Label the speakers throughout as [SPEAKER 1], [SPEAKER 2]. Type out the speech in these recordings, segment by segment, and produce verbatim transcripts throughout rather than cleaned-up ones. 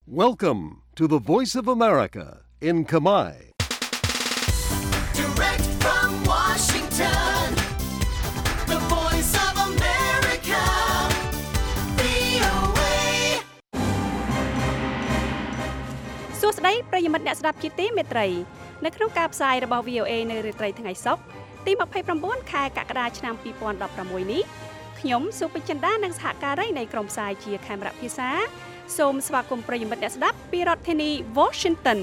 [SPEAKER 1] Welcome to the Voice of America in Kamai.
[SPEAKER 2] Direct from Washington, the Voice of America, វី អូ เอ
[SPEAKER 3] សួស្តីប្រិយមិត្តអ្នកស្ដាប់ជាទីមេត្រីនៅក្នុងការផ្សាយរបស់ វី អូ เอ នៅរាត្រីថ្ងៃសុក្រទីยี่สิบเก้าខែកក្កដាឆ្នាំยี่สิบสิบหกនេះខ្ញុំសុភចិន្តានិងសហការីនៃក្រុមផ្សាយជាខេមរៈភាសាសូមស្វាគមន៍ប្រិយមិត្តអ្នកស្ដាប់ពីរដ្ឋធានី Washington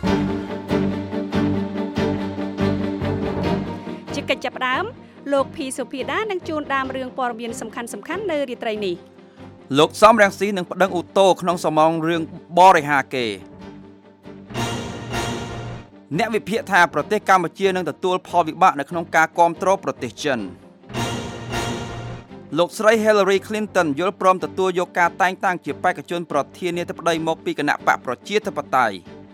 [SPEAKER 3] ជាកិច្ចចាប់ផ្ដើមលោកភីសុភាដានឹងជួនដើមរឿងព័ត៌មានសំខាន់ៗនៅរាត្រីនេះ
[SPEAKER 4] លោកសំរងស៊ីនឹងប្តឹងឧទ្ធរក្នុងសំណងរឿងបរិហាកេអ្នកវិភាគថាប្រទេសកម្ពុជានឹងទទួលផលវិបាកនៅក្នុងការគ្រប់គ្រងប្រទេសចិនលោកស្រី Hillary Clinton យល់ព្រមទទួលយកការតែងតាំងជាបេក្ខជនប្រធានាធិបតីមកពីគណៈបកប្រជាធិបតេយ្យ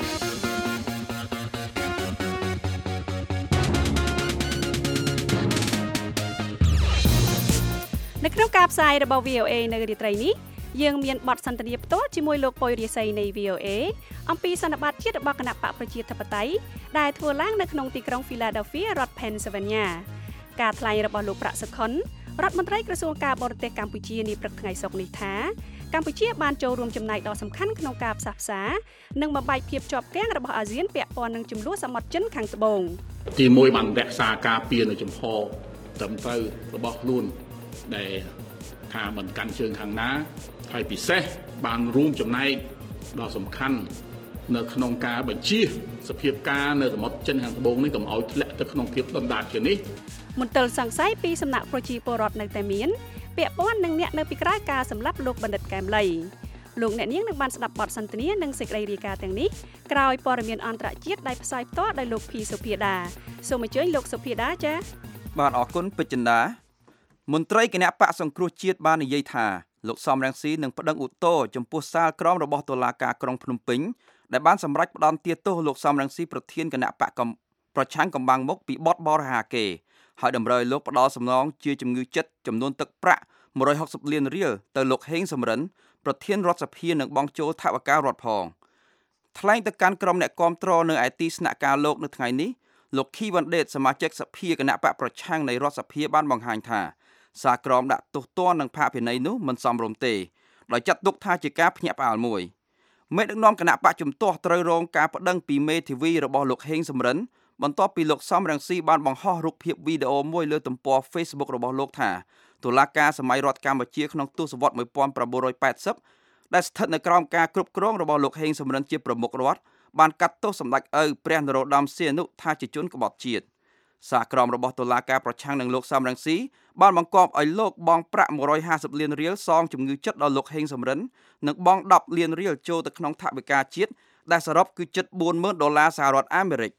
[SPEAKER 3] នៅក្នុងការផ្សាយរបស់ វី អូ เอ នៅរាត្រីនេះយើងមានបទសន្ទនាផ្ទាល់ជាមួយលោកប៉ុយរាសីនៃ វី អូ เอ អំពីសន្និបាតជាតិរបស់គណៈបកប្រជាធិបតេយ្យដែលធ្វើឡើងនៅក្នុងទីក្រុង Philadelphia រដ្ឋ Pennsylvania ការថ្លែងរបស់លោកប្រាក់សុខុនរដ្ឋមន្ត្រីក្រសួងការបរទេសកម្ពុជានាព្រឹកថ្ងៃសុក្រនេះថាកម្ពុជាបានចូលរួមចំណែកដ៏សំខាន់ក្នុងការផ្សះផ្សានិងបំបែកភាពជាប់គាំងរបស់អាស៊ានពាក់ព័ន្ធនឹងចំនួនសមុទ្រចិនខាងត្បូង
[SPEAKER 5] ទីមួយបានរក្សាការពារនៅចំហត្រឹមត្រូវរបស់ខ្លួនដែលថាមិនកាន់ជើងខាងណាហើយពិសេសបានរួមចំណែកដ៏សំខាន់នៅក្នុងការបញ្ជាសភាពការនៅសមុទ្រចិនខាងត្បូងនេះកុំឲ្យធ្លាក់ទៅក្នុងភាពដុនដាបជានេះ
[SPEAKER 3] មន្ទិលសង្ស័យពីសំណាក់ប្រជាពលរដ្ឋនៅតែមានពាក់ព័ន្ធនឹងអ្នកនៅពីក្រោយការសម្លាប់លោកបណ្ឌិតកែមលីលោកអ្នកនាងនឹងបានស្ដាប់បទសន្ទនានិងសេចក្តីរាយការណ៍ទាំងនេះក្រោយព័ត៌មានអន្តរជាតិដែលផ្សាយផ្ទាល់ដោយលោកភីសុភាដាសូមអញ្ជើញលោកសុភាដាចា៎
[SPEAKER 4] បាទអរគុណពេជ្រចិន្តាមន្ត្រីគណៈបកសង្គ្រោះជាតិបាននិយាយថាលោកសំរងស៊ីនឹងប្តឹងឧទ្ធរណ៍ចំពោះសាលក្រមរបស់តុលាការក្រុងភ្នំពេញដែលបានសម្រេចផ្តន្ទាទោសលោកសំរងស៊ីប្រធានគណៈបកប្រឆាំងកំបាំងមុខពីបទបរិហាកេហើយតម្រូវឲ្យលោកផ្ដល់សំណងជាជំងឺចិត្តចំនួនទឹកប្រាក់một trăm sáu mươiលានរៀលទៅលោកហេងសំរិនប្រធានរដ្ឋសភានឹងបង់ចូលថវិការដ្ឋផងថ្លែងទៅកាន់ក្រុមអ្នកគាំទ្រនៅឯទីស្នាក់ការលោកនៅថ្ងៃនេះលោកខីវ៉ាន់ដេតសមាជិកសភាគណៈបកប្រឆាំងនៃរដ្ឋសភាបានបង្ហាញថាសារក្រមដាក់ទោសទណ្ឌនឹងផាកពិន័យនោះមិនសមរម្យទេដោយចាត់ទុកថាជាការភ្ញាក់ផ្អើលមួយមេដឹកនាំគណៈបកជំទាស់ត្រូវរងការប្តឹងពីមេធាវីរបស់លោកហេងសំរិនបន្ទាប់ពីលោកសំរងស៊ីបានបង្ហោះរូបភាពវីដេអូមួយលើទំព័រ Facebook របស់លោកថាតុលាការសម័យរដ្ឋកម្ពុជាក្នុងទសវត្សរ៍nineteen eightyដែលស្ថិតនៅក្រោមការគ្រប់គ្រងរបស់លោកហេងសំរិនជាប្រមុខរដ្ឋបានកាត់ទោសសម្ដេចឪព្រះនរោត្តមសីហនុថាជាជនក្បត់ជាតិសារក្រមរបស់តុលាការប្រឆាំងនឹងលោកសំរងស៊ីបានបង្គាប់ឲ្យលោកបង់ប្រាក់one hundred fiftyលានរៀលសងជំងឺចិត្តដល់លោកហេងសំរិននិងបង់tenលានរៀលចូលទៅក្នុងថវិកាជាតិដែលសរុបគឺជិតfour thousandដុល្លារសហរដ្ឋអាមេរិក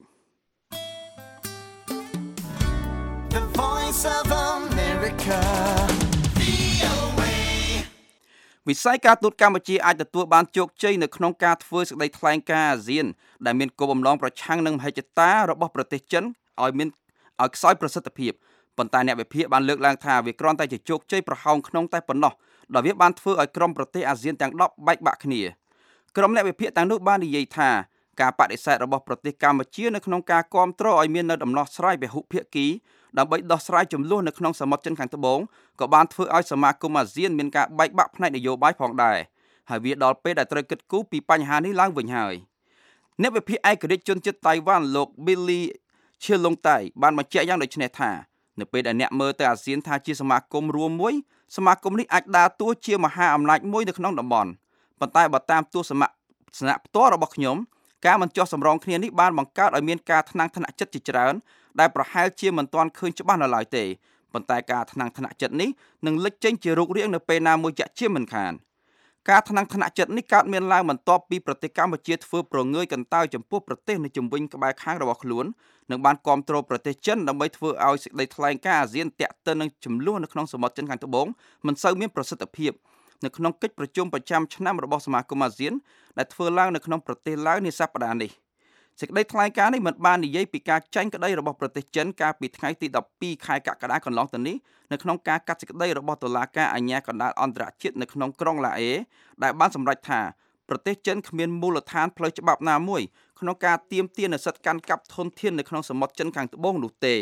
[SPEAKER 2] The Voice of America, វី អូ เอ
[SPEAKER 4] វិស័យការទូតកម្ពុជាអាចទទួលបានជោគជ័យនៅក្នុងការធ្វើសេចក្តីថ្លែងការណ៍អាស៊ានដែលមានគោលបំណងប្រឆាំងនឹងមហិច្ឆតារបស់ប្រទេសចិនឲ្យមានឲ្យខ្សោយប្រសិទ្ធភាពប៉ុន្តែអ្នកវិភាគបានលើកឡើងថាវាគ្រាន់តែជាជោគជ័យប្រហោងក្នុងតែប៉ុណ្ណោះដែលវាបានធ្វើឲ្យក្រុមប្រទេសអាស៊ានទាំងtenបែកបាក់គ្នាក្រុមអ្នកវិភាគទាំងនោះបាននិយាយថាការបដិសេធរបស់ប្រទេសកម្ពុជានៅក្នុងការគ្រប់គ្រងឲ្យមាននៅដំណោះស្រាយពហុភាគីដើម្បីដោះស្រាយចំនួននៅក្នុងសមុទ្រចិនខាងត្បូងក៏បានធ្វើឲ្យសមាគមអាស៊ានមានការបែកបាក់ផ្នែកនយោបាយផងដែរហើយវាដល់ពេលដែលត្រូវគិតគូរពីបញ្ហានេះឡើងវិញហើយអ្នកវិភាគឯករាជ្យជនជាតិតៃវ៉ាន់លោក Billy Chilongtai បានបញ្ជាក់យ៉ាងដូចនេះថានៅពេលដែលអ្នកមើលទៅអាស៊ានថាជាសមាគមរួមមួយសមាគមនេះអាចដើរតួជាមហាអំណាចមួយនៅក្នុងតំបន់ប៉ុន្តែបើតាមទស្សនៈផ្ទាល់របស់ខ្ញុំការមិនចោះសម្រងគ្នានេះបានបង្កើតឲ្យមានការថ្នាំងថ្នាក់ចិត្តជាច្រើនដែលប្រហែលជាមិនទាន់ឃើញច្បាស់នៅឡើយទេប៉ុន្តែការថ្នាំងថ្នាក់ចិត្តនេះនឹងលេចចេញជារូបរាងនៅពេលណាមួយជាក់ជាមិនខានការថ្នាំងថ្នាក់ចិត្តនេះកើតមានឡើងបន្ទាប់ពីប្រទេសកម្ពុជាធ្វើប្រងើយកន្តើយចំពោះប្រទេសនៅជុំវិញក្បែរខាងរបស់ខ្លួននិងបានគាំទ្រប្រទេសចិនដើម្បីធ្វើឲ្យសេចក្តីថ្លែងការណ៍អាស៊ានតាក់ទិននឹងចំនួននៅក្នុងសមុទ្រចិនខាងត្បូងមិនសូវមានប្រសិទ្ធភាពនៅក្នុងកិច្ចប្រជុំប្រចាំឆ្នាំរបស់សមាគមអាស៊ានដែលធ្វើឡើងនៅក្នុងប្រទេសឡាវនាសប្តាហ៍នេះសេចក្តីថ្លែងការណ៍នេះមិនបាននិយាយពីការចាញ់ក្តីរបស់ប្រទេសចិនកាលពីថ្ងៃទីtwelveខែកក្កដាកន្លងទៅនេះនៅក្នុងការកាត់សេចក្តីរបស់តុលាការអាជ្ញាកណ្ដាលអន្តរជាតិនៅក្នុងក្រុងឡាអេដែលបានសម្រេចថាប្រទេសចិនគ្មានមូលដ្ឋានផ្លូវច្បាប់ណាមួយក្នុងការទាមទារនូវសិទ្ធិកាន់កាប់ធនធាននៅក្នុងសមុទ្រចិនខាងត្បូងនោះទេ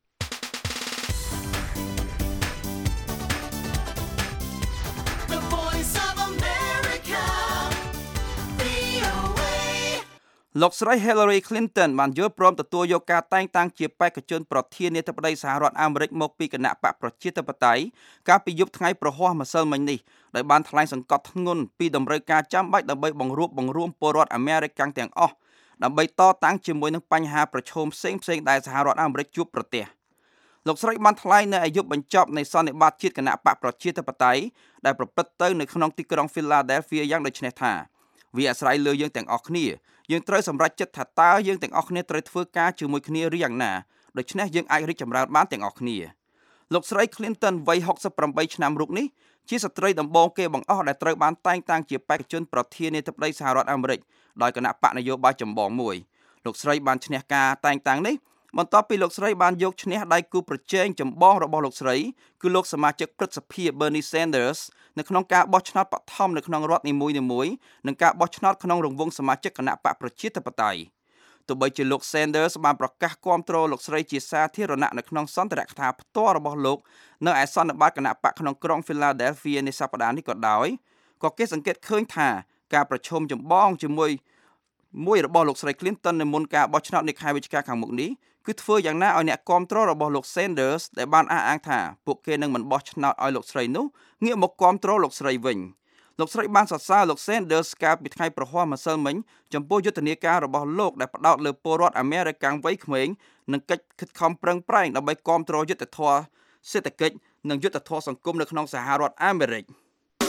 [SPEAKER 4] លោកស្រី Hillary Clinton បានយល់ព្រមទទួលយកការតែងតាំងជាបេក្ខជនប្រធានាធិបតីសហរដ្ឋអាមេរិកមកពីគណៈបកប្រជាធិបតេយ្យកាលពីយប់ថ្ងៃប្រហ័សម្សិលមិញនេះដោយបានថ្លែងសង្កត់ធ្ងន់ពីតម្រូវការចាំបាច់ដើម្បីបង្រួបបង្រួមពលរដ្ឋអាមេរិកទាំងអស់ដើម្បីតតាំងជាមួយនឹងបញ្ហាប្រឈមផ្សេងៗដែលសហរដ្ឋអាមេរិកជួបប្រទះលោកស្រីបានថ្លែងនៅអាយុបញ្ចប់នៃសន្និបាតជាតិគណៈបកប្រជាធិបតេយ្យដែលប្រព្រឹត្តទៅនៅក្នុងទីក្រុង Philadelphia យ៉ាងដូចនេះថាវាអាស្រ័យលើយើងទាំងអស់គ្នាយើងត្រូវសម្រេចចិត្តថាតើយើងទាំងអស់គ្នាត្រូវធ្វើការជាមួយគ្នាឬយ៉ាងណាដូច្នេះយើងអាចរីកចម្រើនបានទាំងអស់គ្នាលោកស្រី Clinton វ័យហុកសិបប្រាំបីឆ្នាំរូបនេះជាស្ត្រីដំបូងគេបង្អស់ដែលត្រូវបានតែងតាំងជាបេក្ខជនប្រធានាធិបតីសហរដ្ឋអាមេរិកដោយគណៈបកនយោបាយចម្បងមួយលោកស្រីបានឈ្នះការតែងតាំងនេះបន្ទាប់ពីលោកស្រីបានយកឈ្នះដៃគូប្រជែងចម្បងរបស់លោកស្រីគឺលោកសមាជិកព្រឹទ្ធសភា Bernie Sanders នៅក្នុងការបោះឆ្នោតបឋមនៅក្នុងរដ្ឋនីមួយៗនិងការបោះឆ្នោតក្នុងរង្វង់សមាជិកគណៈបកប្រជាធិបតេយ្យទោះបីជាលោក Sanders បានប្រកាសគាំទ្រលោកស្រីជាសាធារណៈនៅក្នុងសន្ទរកថាផ្ទាល់របស់លោកនៅឯសន្និបាតគណៈបកក្នុងក្រុង Philadelphia នៃសប្តាហ៍នេះក៏ដោយក៏គេសង្កេតឃើញថាការប្រជុំចម្បងជាមួយមួយរបស់លោកស្រី Clinton នៅមុនការបោះឆ្នោតនាខែវិច្ឆិកាខាងមុខនេះគឺធ្វើយ៉ាងណាឲ្យអ្នកគាំទ្ររបស់លោក Sanders ដែលបានអះអាងថាពួកគេនឹងមិនបោះឆ្នោតឲ្យលោកស្រីនោះងាកមកគាំទ្រលោកស្រីវិញលោកស្រីបានសរសើរលោក Sanders កាលពីថ្ងៃប្រហ័សម្សិលមិញចំពោះយុទ្ធនាការរបស់លោកដែលផ្ដោតលើពលរដ្ឋអាមេរិកកាំងវ័យក្មេងនិងកិច្ចខិតខំប្រឹងប្រែងដើម្បីគាំទ្រយុទ្ធធម៌សេដ្ឋកិច្ចនិងយុទ្ធធម៌សង្គមនៅក្នុងសហរដ្ឋអាមេរិក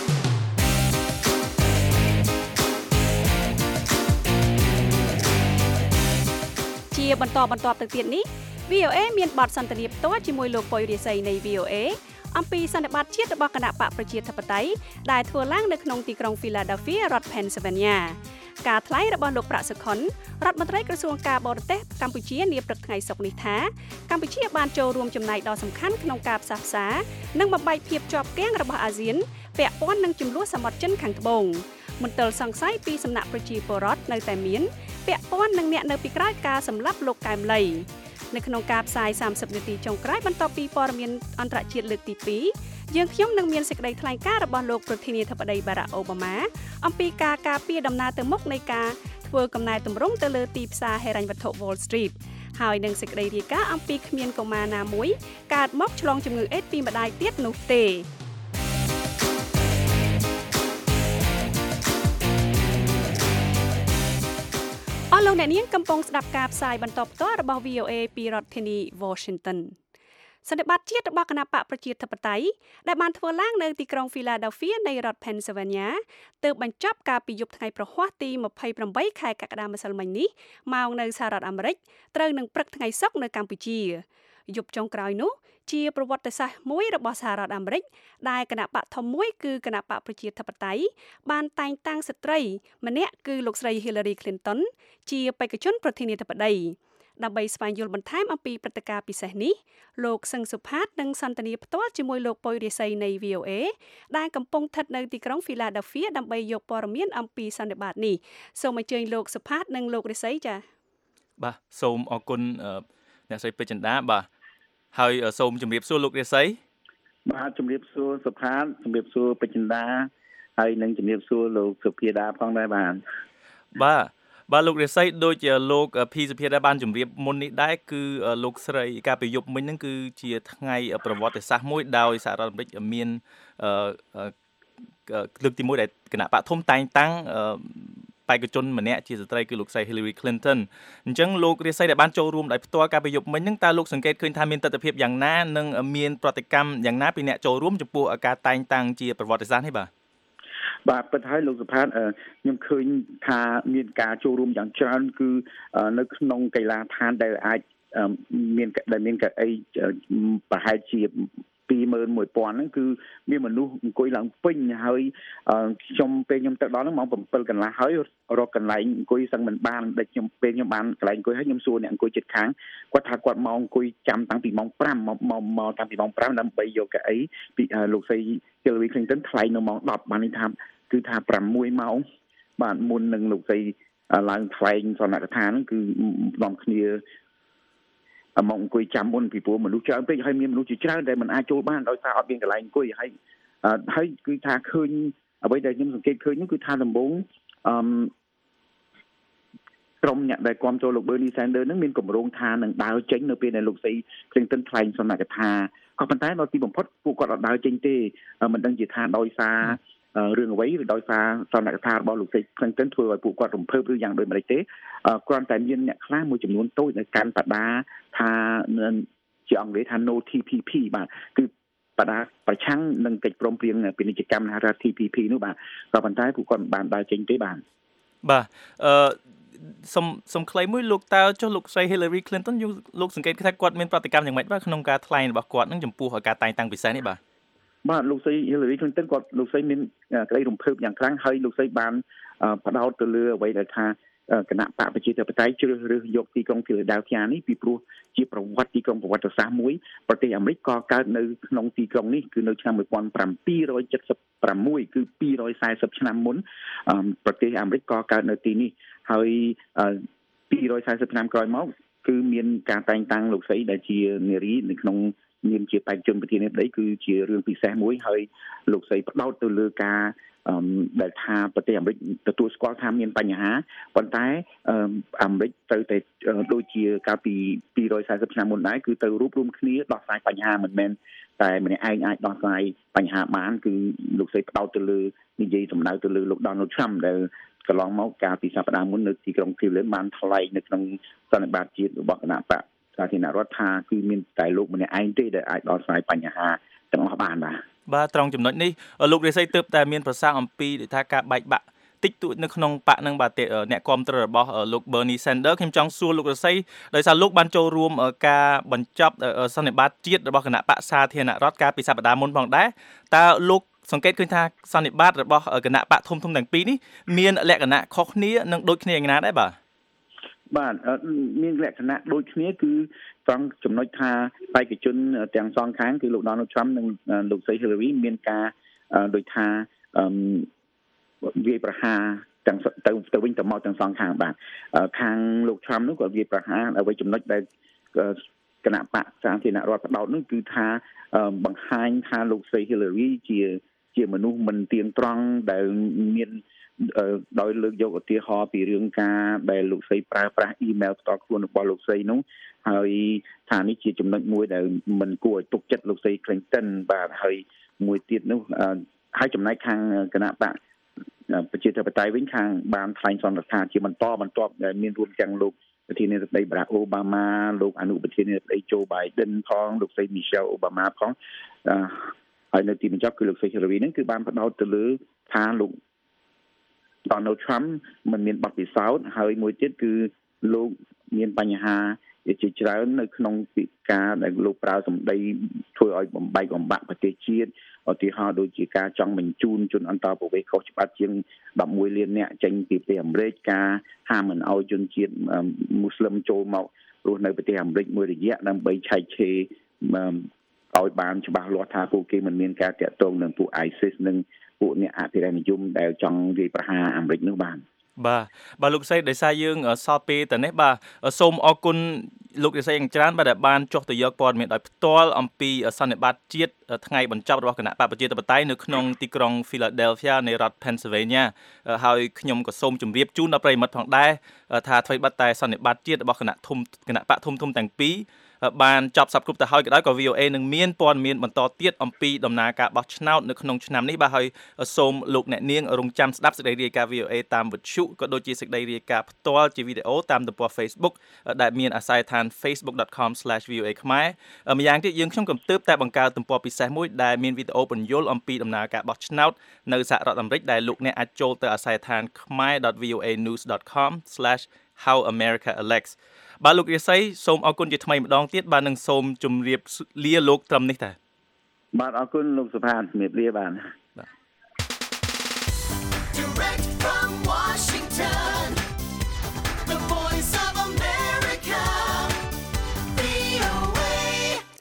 [SPEAKER 3] ជាបន្តបន្ទាប់ទៅទៀតនេះ វី អូ เอ មានបទសន្ទនាផ្ទាល់ជាមួយលោកប៉ុយរាសីនៃ វី អូ เอ អំពីសន្និបាតជាតិរបស់គណៈបកប្រជាធិបតេយ្យដែលធ្វើឡើងនៅក្នុងទីក្រុង Philadelphia រដ្ឋ Pennsylvania ការថ្លែងរបស់លោកប្រាក់សុខុនរដ្ឋមន្ត្រីក្រសួងការបរទេសកម្ពុជានាព្រឹកថ្ងៃសុក្រនេះថាកម្ពុជាបានចូលរួមចំណែកដ៏សំខាន់ក្នុងការផ្សះផ្សានិងបំបែកភាពជាប់គាំងរបស់អាស៊ានពាក់ព័ន្ធនឹងជម្លោះសមុទ្រចិនខាងត្បូងមន្ទិលសង្ស័យពីសំណាក់ប្រជាពលរដ្ឋនៅតែមានពាក់ព័ន្ធនឹងអ្នកនៅពីក្រោយការសម្លាប់លោកកែមលីនៅក្នុងការផ្សាយសាមសិបនាទីចុងក្រោយបន្ទាប់ពីព័ត៌មានអន្តរជាតិលើកទីពីរយើងខ្ញុំនឹងមានសេចក្តីថ្លែងការណ៍របស់លោកប្រធានាធិបតីបារ៉ាក់អូបាម៉ាអំពីការការពារដំណើរទៅមុខនៃការធ្វើកំណែទម្រង់ទៅលើទីផ្សារហិរញ្ញវត្ថុ Wall Street ហើយនឹងសេចក្តីរាយការណ៍អំពីគ្មានកុមារណាមួយកើតមកឆ្លងជំងឺអេដស៍ពីម្ដាយទៀតនោះទេអស់លោកអ្នកនាងកំពុងស្ដាប់ការផ្សាយបន្តផ្ទាល់របស់ វី អូ เอ ពីរដ្ឋធានី Washington សន្និបាតជាតិរបស់គណៈបកប្រជាធិបតេយ្យដែលបានធ្វើឡើងនៅទីក្រុង Philadelphia នៃរដ្ឋ Pennsylvania ទើបបញ្ចប់កាលពីយប់ថ្ងៃប្រហ័សទីម្ភៃប្រាំបីខែកក្កដាម្សិលមិញនេះម៉ោងនៅសហរដ្ឋអាមេរិកត្រូវនឹងព្រឹកថ្ងៃសុក្រនៅកម្ពុជាយប់ចុងក្រោយនោះជាប្រវត្តិសាស្ត្រមួយរបស់សហរដ្ឋអាមេរិកដែលគណៈបកធំមួយគឺគណៈបកប្រជាធិបតេយ្យបានតែងតាំងស្ត្រីម្នាក់គឺលោកស្រី Hillary Clinton ជាបេក្ខជនប្រធានាធិបតីដើម្បីស្វែងយល់បន្ថែមអំពីព្រឹត្តិការណ៍ពិសេសនេះលោកសឹងសុផាតនឹងសន្ទនាផ្ទាល់ជាមួយលោកប៉ុយរាសីនៃ វី អូ เอ ដែលកំពុងស្ថិតនៅទីក្រុង Philadelphia ដើម្បីយកព័ត៌មានអំពីសន្និបាតនេះសូមអញ្ជើញលោកសុផាតនិងលោករាសីចា៎
[SPEAKER 6] បាទសូមអរគុណអ្នកស្រីពេជ្រចិន្តាបាទហើយសូមជម្រាបសួរលោករាសី
[SPEAKER 7] បាទជម្រាបសួរសុផាតជម្រាបសួរពេជ្រចិន្តាហើយនឹងជម្រាបសួរលោកសុភាដាផងដែរបាទ
[SPEAKER 6] បាទបាទលោករាសីដូចជាលោកភីសុភាដាបានជម្រាបមុននេះដែរគឺលោកស្រីកាលពីយប់មិញហ្នឹងគឺជាថ្ងៃប្រវត្តិសាស្ត្រមួយដោយសហរដ្ឋអាមេរិកមានលើកទីមួយដែលគណៈបកធំតែងតាំងបេក្ខជនម្នាក់ជាស្ត្រីគឺលោកស្រី Hillary Clinton អញ្ចឹងលោករាសីដែលបានចូលរួមដោយផ្ទាល់កាលពីយប់មិញហ្នឹងតើលោកសង្កេតឃើញថាមានទស្សនវិជ្ជាយ៉ាងណានិងមានប្រតិកម្មយ៉ាងណាពីអ្នកចូលរួមចំពោះការតែងតាំងជាប្រវត្តិសាស្ត្រនេះបាទ
[SPEAKER 7] បាទពិតហើយលោកសុផាតខ្ញុំឃើញថាមានការចូលរួមយ៉ាងច្រើនគឺនៅក្នុងកីឡាដ្ឋានដែលអាចមានដែលមានកៅអីប្រហែលជាពីរម៉ឺនមួយពាន់ហ្នឹងគឺមានមនុស្សអង្គុយឡើងពេញហើយខ្ញុំពេលខ្ញុំទៅដល់ហ្នឹងម៉ោង7កន្លះហើយរកកន្លែងអង្គុយសឹងមិនបានដូចខ្ញុំពេលខ្ញុំបានកន្លែងអង្គុយហើយខ្ញុំសួរអ្នកអង្គុយជិតខាងគាត់ថាគាត់មកអង្គុយចាំតាំងពីម៉ោង5មកមកតាំងពីម៉ោង5ដើម្បីយកកៅអីពីលោកស្រី Hillary Clinton ថ្លែងនៅម៉ោងដប់បាននេះថាគឺថា6ម៉ោងបាទមុននឹងលោកស្រីឡើងថ្លែងសន្និដ្ឋានគឺនាំគ្នាមកអង្គុយចាំមុនពីព្រោះមនុស្សច្រើនពេកហើយមានមនុស្សជាច្រើនដែលមិនអាចចូលបានដោយសារអត់មានកន្លែងអង្គុយហើយហើយគឺថាឃើញអ្វីដែលខ្ញុំសង្កេតឃើញនោះគឺថាដំបូងអឺក្រុមអ្នកដែលគាំទ្រលោក Bernie Sanders នឹងមានគម្រោងថានឹងដើរចេញនៅពេលដែលលោកស្រី Clinton ថ្លែងសន្និដ្ឋានក៏ប៉ុន្តែដល់ទីបំផុតពួកគាត់អត់ដើរចេញទេមិនដឹងជាថាដោយសាររឿងអ្វីឬដោយសារសន្និដ្ឋានរបស់លោកស្រី Clinton ធ្វើឲ្យពួកគាត់រំភើបឬយ៉ាងដូចម្តេចទេគ្រាន់តែមានអ្នកខ្លះមួយចំនួនតូចដែលកាន់បដាថាជាអង់គ្លេសថា no ที พี พี បាទគឺបដាប្រឆាំងនឹងកិច្ចព្រមព្រៀងពាណិជ្ជកម្មហៅថា ที พี พี នោះបាទក៏ប៉ុន្តែពួកគាត់មិនបានដើរចេញទេបាទ
[SPEAKER 6] បាទអឺសំសំខ្លីមួយលោកតើចុះលោកស្រី Hillary Clinton លោកសង្កេតថាគាត់មានប្រតិកម្មយ៉ាងម៉េចបាទក្នុងការថ្លែងរបស់គាត់នឹងចំពោះការតែងតាំងពិសេសនេះបាទ
[SPEAKER 7] បាទលោកស្រី Hillary Clinton គាត់លោកស្រីមានក្តីរំភើបយ៉ាងខ្លាំងហើយលោកស្រីបានផ្ដោតទៅលើអ្វីដែលថាគណៈបកប្រជាធិបតេយ្យជ្រើសរើសយកទីក្រុង Philadelphia នេះពីព្រោះជាប្រវត្តិទីក្រុងប្រវត្តិសាស្ត្រមួយប្រទេសអាមេរិកក៏កើតនៅក្នុងទីក្រុងនេះគឺនៅឆ្នាំmột nghìn bảy trăm bảy mươi sáuគឺtwo hundred fortyឆ្នាំមុនប្រទេសអាមេរិកក៏កើតនៅទីនេះហើយtwo hundred fortyឆ្នាំក្រោយមកគឺមានការតែងតាំងលោកស្រីដែលជានារីនៅក្នុងនាមជាបេក្ខជនប្រធានាធិបតីគឺជារឿងពិសេសមួយហើយលោកស្រីផ្ដោតទៅលើការដែលថាប្រទេសអាមេរិកទទួលស្គាល់ថាមានបញ្ហាប៉ុន្តែអាមេរិកត្រូវតែដូចជាកាលពីtwo hundred fortyឆ្នាំមុនដែរគឺទៅរួបរวมគ្នាដោះស្រាយបញ្ហាមិនមែនតែម្នាក់ឯងអាចដោះស្រាយបញ្ហាបានគឺលោកស្រីផ្ដោតទៅលើនិយាយសម្ដៅទៅលើលោក Donald Trump ដែលកន្លងមកកាលពីសប្តាហ៍មុននៅទីក្រុង Cleveland បានថ្លែងនៅក្នុងសន្និបាតជាតិរបស់គណៈបកសាធារណរដ្ឋថាគឺមានតែលោកម្នាក់ឯងទេដែលអាចដោះស្រាយបញ្ហាទាំងអស់បានបាទ
[SPEAKER 6] បាទត្រង់ចំណុចនេះលោករាសីទើបតែមានប្រសាសន៍អំពីថាការបែកបាក់តិចតួចនៅក្នុងបកនឹងបាទអ្នកគាំទ្ររបស់លោក Bernie Sanders ខ្ញុំចង់សួរលោករាសីដោយសារលោកបានចូលរួមការបញ្ចប់សន្និបាតជាតិរបស់គណៈបកសាធារណរដ្ឋកាលពីសប្តាហ៍មុនផងដែរតើលោកសង្កេតឃើញថាសន្និបាតរបស់គណៈបកធំធំទាំងពីរនេះមានលក្ខណៈខុសគ្នានិងដូចគ្នាយ៉ាងណាដែរបាទ
[SPEAKER 7] បាទមានលក្ខណៈដូចគ្នាគឺត្រង់ចំណុចថាបេក្ខជនទាំងសងខាងគឺលោក Donald Trump និងលោកស្រី Hillary មានការដូចថាវាយប្រហារទាំងទៅទៅវិញទៅមកទាំងសងខាងបាទខាងលោក Trump នោះក៏វាយប្រហារអ្វីចំណុចដែលគណៈបកសាធារណរដ្ឋផ្ដោតនោះគឺថាបង្ហាញថាលោកស្រី Hillary ជាជាមនុស្សមិនទៀងត្រង់ដែលមានដោយលើកយកឧទាហរណ៍ពីរឿងការដែលលោកស្រីប្រើប្រាស់អ៊ីមែលផ្ទាល់ខ្លួនរបស់លោកស្រីនោះហើយថានេះជាចំណុចមួយដែលមិនគួរឲ្យទុកចិត្តលោកស្រី Clinton បាទហើយមួយទៀតនោះហើយចំណែកខាងគណៈបកប្រជាធិបតេយ្យវិញខាងបានថ្លែងសន្និដ្ឋានជាបន្តបន្ទាប់ដែលមានរួមទាំងលោកប្រធានាធិបតី Barack Obama លោកអនុប្រធានាធិបតី Joe Biden ផងលោកស្រី Michelle Obama ផងហើយនៅទីបញ្ចប់គឺលោកស្រី Hillary ហ្នឹងគឺបានផ្ដោតទៅលើថាលោកDonald Trump មិនមានបទពិសោធន៍ហើយមួយទៀតគឺលោកមានបញ្ហាជាច្រើននៅក្នុងពីការដែលលោកប្រើសម្ដីធ្វើឲ្យបំបែកបំបាក់ប្រទេសជាតិឧទាហរណ៍ដូចជាការចង់បញ្ជូនជនអន្តោប្រវេសន៍ខុសច្បាប់ជាងelevenលាននាក់ចេញពីប្រទេសអាមេរិកការហាមមិនឲ្យជនជាតិមូស្លឹមចូលមករស់នៅប្រទេសអាមេរិកមួយរយៈដើម្បីឆែកឆេរឲ្យបានច្បាស់លាស់ថាពួកគេមិនមានការតាក់ទងនឹងពួក ISIS និងពួកអ្នកអភិរក្សនិយមដែលចង់វាយប្រហារអាមេរិកនោះបាន
[SPEAKER 6] បាទបាទលោកស្រីដោយសារយើងសល់ពេលទៅនេះបាទសូមអរគុណលោករាសីយ៉ាងច្រើនបាទដែលបានចុះទៅយកព័ត៌មានដោយផ្ទាល់អំពីសន្និបាតជាតិថ្ងៃបញ្ចប់របស់គណៈបកប្រជាធិបតេយ្យនៅក្នុងទីក្រុង Philadelphia នៃរដ្ឋ Pennsylvania ហើយខ្ញុំក៏សូមជម្រាបជូនដល់ប្រិយមិត្តផងដែរថាអ្វីបាត់តែសន្និបាតជាតិរបស់គណៈធំគណៈបកធំធំទាំងពីរបានចប់សពគ្រប់ទៅហើយក៏ដោយក៏ វី អូ អេ នឹងមានព័ត៌មានបន្តទៀតអំពីដំណើរការបោះឆ្នោតនៅក្នុងឆ្នាំនេះបាទហើយសូមលោកអ្នកនាងរងចាំស្ដាប់សេចក្តីរាយការណ៍ វី អូ អេ តាមវិទ្យុក៏ដូចជាសេចក្តីរាយការណ៍ផ្ទាល់ជាវីដេអូតាមទំព័រ Facebook ដែលមានអាសយដ្ឋាន facebook dot com slash v o a ខ្មែរម្យ៉ាងទៀតយើងខ្ញុំក៏ទើបតែបង្កើតទំព័រពិសេសមួយដែលមានវីដេអូពន្យល់អំពីដំណើរការបោះឆ្នោតនៅសហរដ្ឋអាមេរិកដែលលោកអ្នកអាចចូលទៅអាសយដ្ឋាន khmer dot v o a news dot com slash how america electsបាទលោករាសីសូមអរគុណជាថ្មីម្ដងទៀតបាទនឹងសូមជម្រាបលាលោកត្រឹមនេះតា
[SPEAKER 7] បាទអរគុណលោកសុផាតជំរាបលាបាទ
[SPEAKER 2] Direct from Washington The Voice of America វី អូ เอ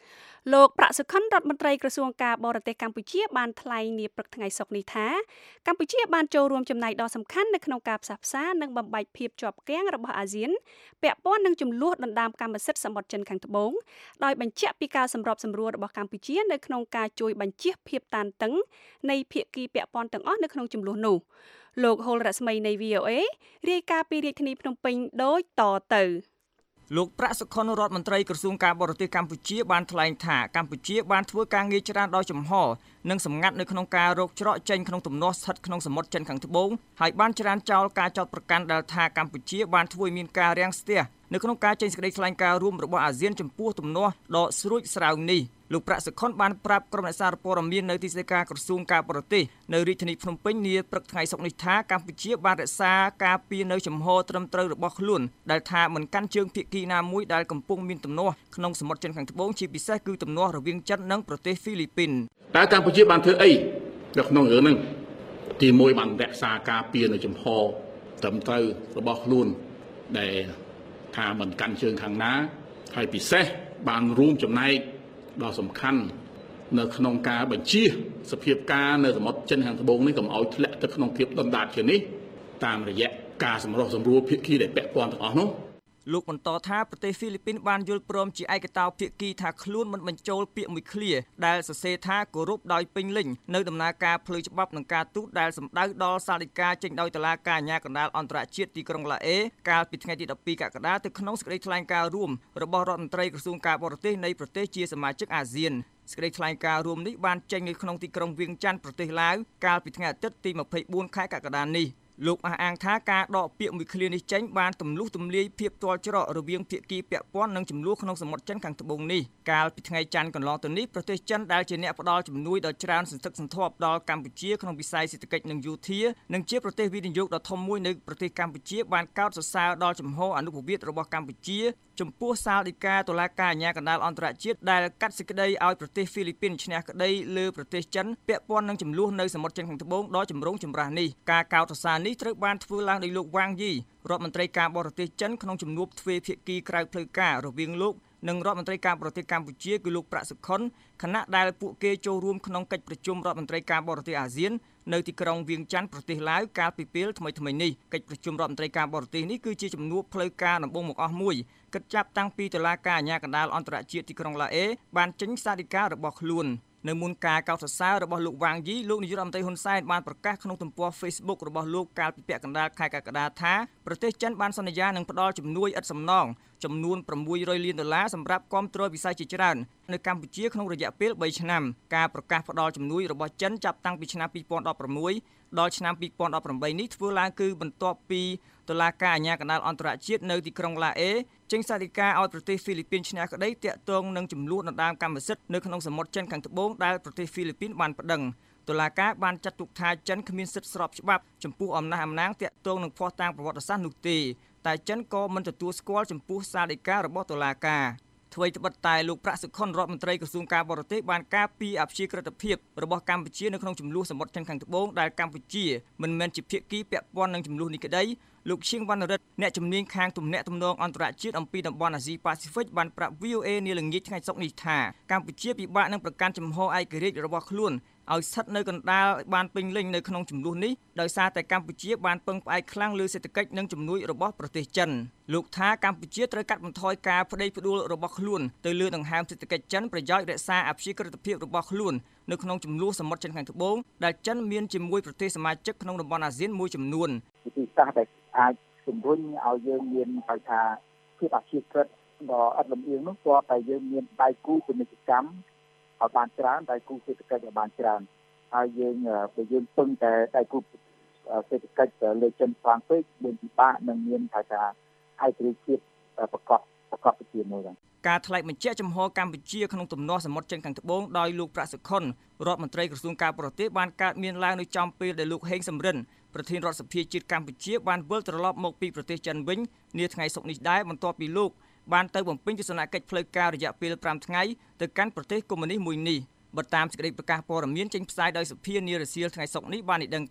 [SPEAKER 3] លោកប្រាក់សុខុនរដ្ឋមន្ត្រីក្រសួងការបរទេសកម្ពុជាបានថ្លែងនាព្រឹកថ្ងៃសុក្រនេះថាកម្ពុជាបានចូលរួមចំណែកដ៏សំខាន់នៅក្នុងការផ្សះផ្សានិងបំបែកភាពជាប់គាំងរបស់អាស៊ានពាក់ព័ន្ធនឹងចំនួនដណ្ដើមកម្មសិទ្ធិសមុទ្រចិនខាងត្បូងដោយបញ្ជាក់ពីការសម្របសម្រួលរបស់កម្ពុជានៅក្នុងការជួយបញ្ជៀសភាពតានតឹងនៃភាគីពាក់ព័ន្ធទាំងអស់នៅក្នុងចំនួននោះលោកហុលរស្មីនៃ វី អូ เอ រាយការណ៍ពីរាជធានីភ្នំពេញដូចតទៅ
[SPEAKER 8] លោកប្រាក់សុខុនរដ្ឋមន្ត្រីក្រសួងការបរទេសកម្ពុជាបានថ្លែងថាកម្ពុជាបានធ្វើការងារច្រើនដោយចំហនិងសម្ងាត់នៅក្នុងការរកច្រកចេញក្នុងទំនាស់ស្ថិតក្នុងសមុទ្រចិនខាងត្បូងហើយបានច្រានចោលការចោទប្រកាន់ដែលថាកម្ពុជាបានធ្វើឲ្យមានការរាំងស្ទះនៅក្នុងការចេញសេចក្តីថ្លែងការណ៍រួមរបស់អាស៊ានចំពោះទំនាស់ដ៏ស្រួចស្រាវនេះលោកប្រាក់សុខុនបានប្រាប់ក្រុមអ្នកសារព័ត៌មាននៅទីស្តីការក្រសួងការបរទេសនៅរាជធានីភ្នំពេញនាព្រឹកថ្ងៃសុក្រនេះថាកម្ពុជាបានរក្សាការពារនៅចំហត្រឹមត្រូវរបស់ខ្លួនដែលថាមិនកាន់ជើងភាគីណាមួយដែលកំពុងមានទំនាស់ក្នុងសមុទ្រចិនខាងត្បូងជាពិសេសគឺទំនាស់រវាងចិននិងប្រទេសហ្វីលីពីន
[SPEAKER 5] តើកម្ពុជាបានធ្វើអីនៅក្នុងរឿងហ្នឹងទីមួយបានរក្សាការពារនៅចំហត្រឹមត្រូវរបស់ខ្លួនដែលថាមិនកាន់ជើងខាងណាហើយពិសេសបានរួមចំណែកដ៏សំខាន់នៅក្នុងការបញ្ជាសភាពការនៅសមុទ្រចិនខាងត្បូងនេះកុំឲ្យធ្លាក់ទៅក្នុងភាពដុនដាបជានេះតាមរយៈការសម្រុះសម្រួលភាគីដែលពាក់ព័ន្ធទាំងអស់នោះ
[SPEAKER 8] លោកបន្តថាប្រទេសហ្វីលីពីនបានយល់ព្រមជាឯកតោភាគីថាខ្លួនមិនបញ្ចូលពាក្យមួយឃ្លាដែលសរសេរថាគោរពដោយពេញលេញនៅដំណើរការផ្លូវច្បាប់និងការទូតដែលសម្ដៅដល់សាលដីកាចេញដោយតុលាការអាជ្ញាកណ្ដាលអន្តរជាតិទីក្រុងឡាអេកាលពីថ្ងៃទីដប់ពីរកក្កដាទៅក្នុងសេចក្តីថ្លែងការណ៍រួមរបស់រដ្ឋមន្ត្រីក្រសួងការបរទេសនៃប្រទេសជាសមាជិកអាស៊ានសេចក្តីថ្លែងការណ៍រួមនេះបានចេញនៅក្នុងទីក្រុងវៀងច័ន្ទប្រទេសឡាវកាលពីថ្ងៃអាទិត្យទីម្ភៃបួនខែកក្កដានេះលោកអះអាងថាការដកពាក្យមួយឃ្លានេះចេញបានទម្លុះទម្លាយភាពទាល់ច្រករវាងភាគីពាក់ព័ន្ធនិងចំនួនក្នុងសមុទ្រចិនខាងត្បូងនេះកាលពីថ្ងៃច័ន្ទកន្លងទៅនេះប្រទេសចិនដែលជាអ្នកផ្ដល់ជំនួយដល់ច្រើនសន្ធឹកសន្ធាប់ដល់កម្ពុជាក្នុងវិស័យសេដ្ឋកិច្ចនិងយោធានិងជាប្រទេសវិនិយោគដ៏ធំមួយនៅប្រទេសកម្ពុជាបានកោតសរសើរដល់ជំហរអនុប្រវត្តិរបស់កម្ពុជាចំពោះសាលដីកាតុលាការអាជ្ញាកណ្ដាលអន្តរជាតិដែលកាត់សេចក្តីឲ្យប្រទេសហ្វីលីពីនឈ្នះក្តីលើប្រទេសចិនពាក់ព័ន្ធនឹងចំនួននៅសមុទ្រចិនខាងត្បូងដ៏ចម្រូងចម្រាសនេះការកោតសរសើរនេះត្រូវបានធ្វើឡើងដោយលោកវ៉ាងយីរដ្ឋមន្ត្រីការបរទេសចិនក្នុងជំនួបទ្វេភាគីក្រៅផ្លូវការរវាងលោកនិងរដ្ឋមន្ត្រីការបរទេសកម្ពុជាគឺលោកប្រាក់សុខុនខណៈដែលពួកគេចូលរួមក្នុងកិច្ចប្រជុំរដ្ឋមន្ត្រីការបរទេសអាស៊ាននៅទីក្រុងវៀងច័ន្ទប្រទេសឡាវកាលពីពេលថ្មីៗនេះកិច្ចប្រជុំរដ្ឋមន្ត្រីការបរទេសនេះគឺជាជំនួបផ្លូវការដំបូងបង្អស់មួយគិតចាប់តាំងពីតុលាការអាជ្ញាកណ្ដាលអន្តរជាតិទីក្រុងឡាអេបានចេញសាលដីការបស់ខ្លួននៅមុនការកោតសរសើររបស់លោកវ៉ាងយីលោកនាយករដ្ឋមន្ត្រីហ៊ុនសែនបានប្រកាសក្នុងទំព័រ Facebook របស់លោកកាលពីពាក់កណ្ដាលខែកក្កដាថាប្រទេសចិនបានសន្យានឹងផ្ដល់ជំនួយឥតសំណងចំនួនប្រាំមួយរយលានដុល្លារសម្រាប់គាំទ្រវិស័យជាច្រើននៅកម្ពុជាក្នុងរយៈពេលបីឆ្នាំការប្រកាសផ្ដល់ជំនួយរបស់ចិនចាប់តាំងពីឆ្នាំពីរពាន់ដប់ប្រាំមួយដល់ឆ្នាំពីរពាន់ដប់ប្រាំបីនេះធ្វើឡើងគឺបន្ទាប់ពីតុលាការអាជ្ញាកណ្ដាលអន្តរជាតិនៅទីក្រុងឡាអេចេញសាលដីកាឲ្យប្រទេសហ្វីលីពីនឈ្នះក្តីទាក់ទងនឹងចំនួនដណ្ដើមកម្មសិទ្ធិនៅក្នុងសមុទ្រចិនខាងត្បូងដែលប្រទេសហ្វីលីពីនបានប្តឹងតុលាការបានចាត់ទុកថាចិនគ្មានសិទ្ធិស្របច្បាប់ចំពោះអំណះអំណាងទាក់ទងនឹងភស្តុតាងប្រវត្តិសាស្ត្រនោះទេតែចិនក៏មិនទទួលស្គាល់ចំពោះសាលដីការបស់តុលាការអ្វីត្បិតតែលោកប្រាក់សុខុនរដ្ឋមន្ត្រីក្រសួងការបរទេសបានការពារអព្យាក្រឹតភាពរបស់កម្ពុជានៅក្នុងចំនួនសមុទ្រចិនខាងត្បូងដែលកម្ពុជាមិនមែនជាភាគីពាក់ព័ន្ធនឹងចំនួននេះក្តីលោកឈៀងវណ្ណរិទ្ធអ្នកជំនាញខាងទំនាក់ទំនងអន្តរជាតិអំពីតំបន់អាស៊ីប៉ាស៊ីហ្វិកបានប្រាប់ វី អូ เอ នាល្ងាចថ្ងៃសុក្រនេះថាកម្ពុជាពិបាកនឹងប្រកាន់ជំហរឯករាជ្យរបស់ខ្លួនឲ្យស្ថិតនៅកណ្ដាលបានពេញលេញនៅក្នុងចំនួននេះដោយសារតែកម្ពុជាបានពឹងផ្អែកខ្លាំងលើសេដ្ឋកិច្ចនិងជំនួយរបស់ប្រទេសចិនលោកថាកម្ពុជាត្រូវកាត់បន្ថយការផ្ដេសផ្ដួលរបស់ខ្លួនទៅលើដង្ហើមសេដ្ឋកិច្ចចិនប្រយោជន៍រក្សាអព្យាក្រឹតភាពរបស់ខ្លួននៅក្នុងចំនួនសមុទ្រចិនខាងត្បូងដែលចិនមានជាមួយប្រទេសសមាជិកក្នុងតំបន់អាស៊ានមួយចំនួន
[SPEAKER 7] វិធីសាស្ត្រដែលអាចជំរុញឲ្យយើងមានបរិយាភាពអព្យាក្រឹតដ៏ឥតលំអៀងនោះព្រោះតែយើងមានដៃគូពាណិជ្ជកម្មឲ្យបានច្រើនដៃគូសេដ្ឋកិច្ចឲ្យបានច្រើនហើយយើងបើយើងពឹងតែដៃគូសេដ្ឋកិច្ចលើចិនខ្លាំងពេកយើងពិបាកនឹងមានថាថាឯករាជ្យភាពប្រកបប្រកបជាមួយហ្នឹង
[SPEAKER 8] ការថ្លែងបញ្ជាក់ចំហកម្ពុជាក្នុងទំនាស់សមុទ្រចិនខាងត្បូងដោយលោកប្រាក់សុខុនរដ្ឋមន្ត្រីក្រសួងការបរទេសបានកើតមានឡើងនៅចំពេលដែលលោកហេងសំរិនប្រធានរដ្ឋសភាជាតិកម្ពុជាបានវិលត្រឡប់មកពីប្រទេសចិនវិញនាថ្ងៃសុក្រនេះដែរបន្ទាប់ពីលោកបានទៅបំពេញទស្សនកិច្ចផ្លូវការរយៈពេលប្រាំថ្ងៃទៅកាន់ប្រទេសកុម្មុយនីសមួយនេះបើតាមសេចក្តីប្រកាសព័ត៌មានចេញផ្សាយដោយសភានារសៀលថ្ងៃសុក្រនេះបានឲ្យដឹងថា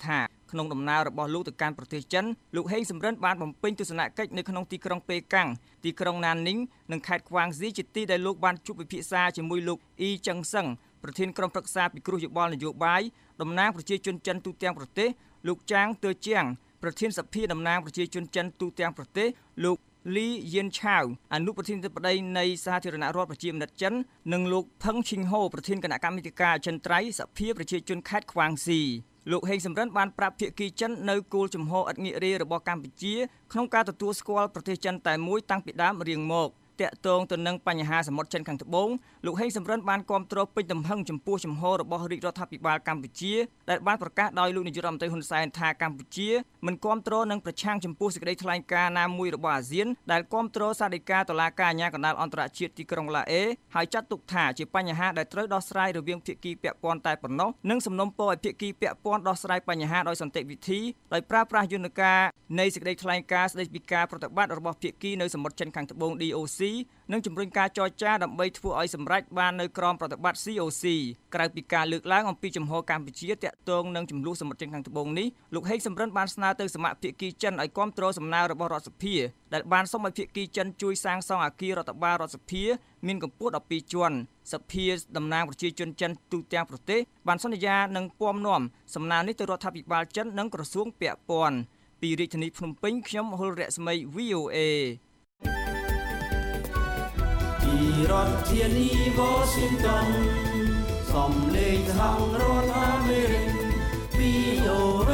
[SPEAKER 8] ក្នុងដំណើររបស់លោកទៅកាន់ប្រទេសចិនលោកហេងសំរិនបានបំពេញទស្សនកិច្ចនៅក្នុងទីក្រុងប៉េកាំងទីក្រុងណាននីងនិងខេត្តខ្វាងស៊ីជាទីដែលលោកបានជួបពិភាក្សាជាមួយលោកអ៊ីចឹងសឹងប្រធានក្រុមប្រឹក្សាពិគ្រោះយោបល់នយោបាយតំណាងប្រជាជនចិនទូទាំងប្រទេសលោកចាងទើជាងប្រធានសភាតំណាងប្រជាជនចិនទូទាំងប្រទេសលោកលីយៀនឆាវអនុប្រធានធិបតីនៃសាធារណរដ្ឋប្រជាមានិតចិននិងលោកផឹងឈីងហូប្រធានគណៈកម្មាធិការអចិន្ត្រៃយ៍សភាប្រជាជនខេត្តខ្វាងស៊ីលោកហេងសំរិនបានប្រាប់ភាគីចិននៅគោលជំហរឥតងាករារបស់កម្ពុជាក្នុងការទទួលស្គាល់ប្រទេសចិនតែមួយតាំងពីដើមរៀងមកតាក់ទងទៅនឹងបញ្ហាសមុទ្រចិនខាងត្បូងលោកហេងសំរិនបានគាំទ្រពេញទំហឹងចំពោះជំហររបស់រាជរដ្ឋាភិបាលកម្ពុជាដែលបានប្រកាសដោយលោកនាយករដ្ឋមន្ត្រីហ៊ុនសែនថាកម្ពុជាមិនគាំទ្រនឹងប្រឆាំងចំពោះសេចក្តីថ្លែងការណ៍ណាមួយរបស់អាស៊ានដែលគាំទ្រសាធិការតុលាការអាជ្ញាកណ្ដាលអន្តរជាតិទីក្រុងឡាអេហើយចាត់ទុកថាជាបញ្ហាដែលត្រូវដោះស្រាយរវាងភាគីពាក់ព័ន្ធតែប៉ុណ្ណោះនិងសំណូមពរឲ្យភាគីពាក់ព័ន្ធដោះស្រាយបញ្ហាដោយសន្តិវិធីដោយប្រើប្រាស់យន្តការនៃសេចក្តីថ្លែងការណ៍ស្តីពីការប្រតិបត្តិរបស់ភាគីនៅសមុទ្រចិនខាងត្បូង D O C និងជំរុញការចរចាដើម្បីធ្វើឲ្យសម្រេចបាននៅក្រមប្រតិបត្តិ C O C ក្រៅពីការលើកឡើងអំពីជំហរកម្ពុជាតាក់ទងនឹងចំនួនសមុទ្រចិនខាងត្បូងនេះលោកហេងសំរិនបានស្នើទៅសមាជិកភាគីចិនឲ្យគាំទ្រសំណើរបស់រដ្ឋសភាដែលបានសុំឲ្យភាគីចិនជួយសាងសង់អគាររដ្ឋបាលរដ្ឋសភាមានកម្ពស់ដប់ពីរជាន់សភាតំណាងប្រជាជនចិនទូទាំងប្រទេសបានសន្យានឹងពំនាំសំណើនេះទៅរដ្ឋាភិបាលចិននិងក្រសួងពាក់ព័ន្ធពីរាជធានីភ្នំពេញខ្ញុំហុលរស្មី V O A
[SPEAKER 2] ពីរដ្ឋធានី Washington សំឡេងសហរដ្ឋអាមេរិក V O A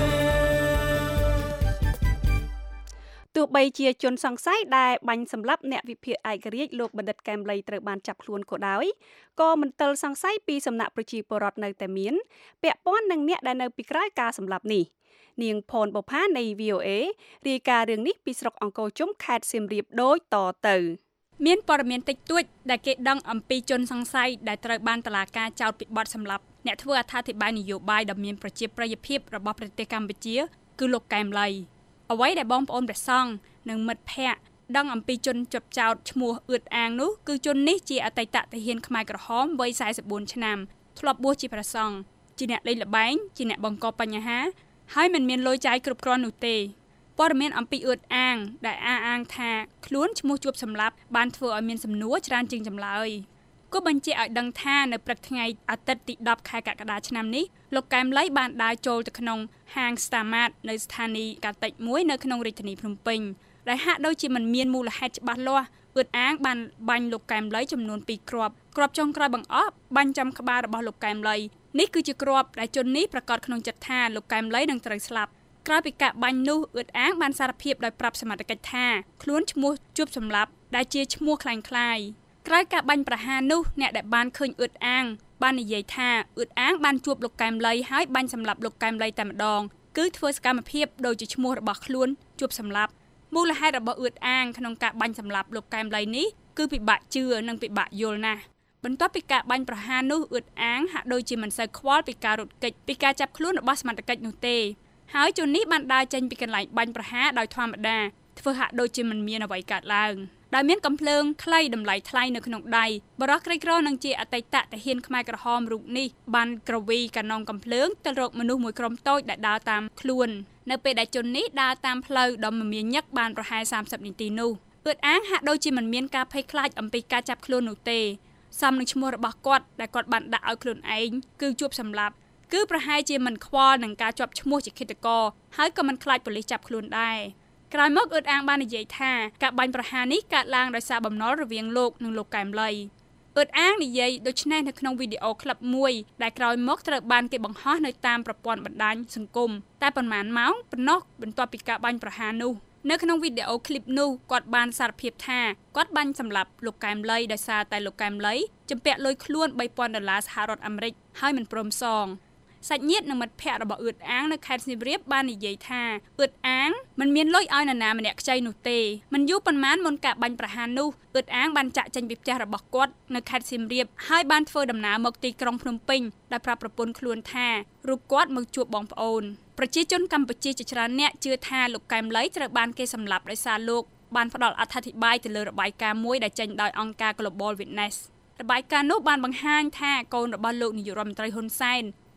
[SPEAKER 3] ទោះបីជាជនសង្ស័យដែលបាញ់សម្លាប់អ្នកវិភាគឯករាជ្យលោកបណ្ឌិតកែមលីត្រូវបានចាប់ខ្លួនក៏ដោយក៏មិនទាល់សង្ស័យពីសំណាក់ប្រជាពលរដ្ឋនៅតែមានពាក់ព័ន្ធនឹងអ្នកដែលនៅពីក្រោយការសម្លាប់នេះនាងផនបុប្ផានៃ V O A រាយការណ៍រឿងនេះពីស្រុកអង្គរជុំខេត្តសៀមរាបដូចតទៅមានព័ត៌មានតិចតួចដែលគេដឹងអំពីជនសង្ស័យដែលត្រូវបានតុលាការចោទពីបទសម្លាប់អ្នកធ្វើអត្ថាធិប្បាយនយោបាយដ៏មានប្រជាប្រិយភាពរបស់ប្រទេសកម្ពុជាគឺលោកកែមលីអ្វីដែលបងប្អូនព្រះសង្ឃនិងមិត្តភ័ក្តិដឹងអំពីជនជាប់ចោទឈ្មោះអឿតអាងនោះគឺជននេះជាអតីតទាហានខ្មែរក្រហមវ័យสี่สิบสี่ឆ្នាំធ្លាប់បួសជាព្រះសង្ឃជាអ្នកលេងល្បែងជាអ្នកបង្កបញ្ហាហើយមិនមានលុយចាយគ្រប់គ្រាន់នោះទេព័ត៌មានអំពីអឿតអាងដែលអះអាងថាខ្លួនឈ្មោះជួបសម្លាប់បានធ្វើឲ្យមានសំណួរច្រើនជាងចម្លើយក៏បញ្ជាក់ឲ្យដឹងថានៅព្រឹកថ្ងៃអាទិត្យទីដប់ខែកក្កដាឆ្នាំនេះលោកកែមលីបានដើរចូលទៅក្នុងហាង Starmart នៅស្ថានីយ៍កាតិចមួយនៅក្នុងរាជធានីភ្នំពេញដែលហាក់ដូចជាមិនមានមូលហេតុច្បាស់លាស់អឿតអាងបានបាញ់លោកកែមលីចំនួនពីរគ្រាប់គ្រាប់ចុងក្រោយបង្អស់បាញ់ចំក្បាលរបស់លោកកែមលីនេះគឺជាគ្រាប់ដែលជននេះប្រកាសក្នុងចិត្តថាលោកកែមលីនឹងត្រូវស្លាប់ក្រោយពីការបាញ់នោះអឿតអាងបានសារភាពដោយប្រាប់សមត្ថកិច្ចថាខ្លួនឈ្មោះជួបសម្លាប់ដែលជាឈ្មោះคล้ายៗក្រោយការបាញ់ប្រហារនោះអ្នកដែលបានឃើញអឿតអាងបាននិយាយថាអឿតអាងបានជួបលោកកែមលីហើយបាញ់សម្លាប់លោកកែមលីតែម្ដងគឺធ្វើសកម្មភាពដូចជាឈ្មោះរបស់ខ្លួនជួបសម្លាប់មូលហេតុរបស់អឿតអាងក្នុងការបាញ់សម្លាប់លោកកែមលីនេះគឺពិបាកជឿនិងពិបាកយល់ណាស់បន្ទាប់ពីការបាញ់ប្រហារនោះអឿតអាងហាក់ដូចជាមិនសូវខ្វល់ពីការរត់គេចពីការចាប់ខ្លួនរបស់សមត្ថកិច្ចនោះទេហើយជននេះបានដើរចេញពីកន្លែងបាញ់ប្រហារដោយធម្មតាធ្វើហាក់ដូចជាមិនមានអ្វីកើតឡើងដែលមានកំភ្លើងខ្លីតម្លៃថ្លៃនៅក្នុងដៃបរិះក្រីក្រនឹងជាអតីតទាហានខ្មែរក្រហមរូបនេះបានក្រវីកាណុងកំភ្លើងទៅរកមនុស្សមួយក្រុមតូចដែលដើរតាមខ្លួននៅពេលដែលជននេះដើរតាមផ្លូវដ៏មមាញឹកបានប្រហែលសាមសិបនាទីនោះអឿតអាងហាក់ដូចជាមិនមានការភ័យខ្លាចអំពីការចាប់ខ្លួននោះទេសមនឹងឈ្មោះរបស់គាត់ដែលគាត់បានដាក់ឲ្យខ្លួនឯងគឺជួបសម្លាប់គឺប្រហែលជាមិនខ្វល់នឹងការជាប់ឈ្មោះជាឃាតករហើយក៏មិនខ្លាចប៉ូលីសចាប់ខ្លួនដែរក្រោយមកអឿតអាងបាននិយាយថាការបាញ់ប្រហារនេះកើតឡើងដោយសារបំណុលរវាងលោកនិងលោកកែមលីអឿតអាងនិយាយដូចនេះនៅក្នុងវីដេអូក្លឹបមួយដែលក្រោយមកត្រូវបានគេបង្ហោះនៅតាមប្រព័ន្ធបណ្ដាញសង្គមតែប៉ុន្មានម៉ោងប៉ុណ្ណោះបន្ទាប់ពីការបាញ់ប្រហារនោះនៅក្នុងវីដេអូឃ្លីបនោះគាត់បានសារភាពថាគាត់បាញ់សម្លាប់លោកកែមលីដោយសារតែលោកកែមលីជំពាក់លុយខ្លួនបីពាន់ដុល្លារសហរដ្ឋអាមេរិកហើយមិនព្រមសងសាច់ញាតិនិងមិត្តភ័ក្តិរបស់អឿតអាងនៅខេត្តសៀមរាបបាននិយាយថាអឿតអាងមិនមានលុយឲ្យនរណាម្នាក់ខ្ចីនោះទេមិនយូរប៉ុន្មានមុនការបាញ់ប្រហារនោះអឿតអាងបានចាក់ចេញពីផ្ទះរបស់គាត់នៅខេត្តសៀមរាបហើយបានធ្វើដំណើរមកទីក្រុងភ្នំពេញដោយប្រាប់ប្រពន្ធខ្លួនថារូបគាត់មកជួបបងប្អូនប្រជាជនកម្ពុជាជាច្រើនអ្នកជឿថាលោកកែមលីត្រូវបានគេសម្លាប់ដោយសារលោកបានផ្ដល់អត្ថាធិប្បាយទៅលើរបាយការណ៍មួយដែលចេញដោយអង្គការ Global Witness របាយការណ៍នោះបានបង្ហាញថាកូនរបស់លោកនាយករដ្ឋមន្ត្រីហ៊ុនសែន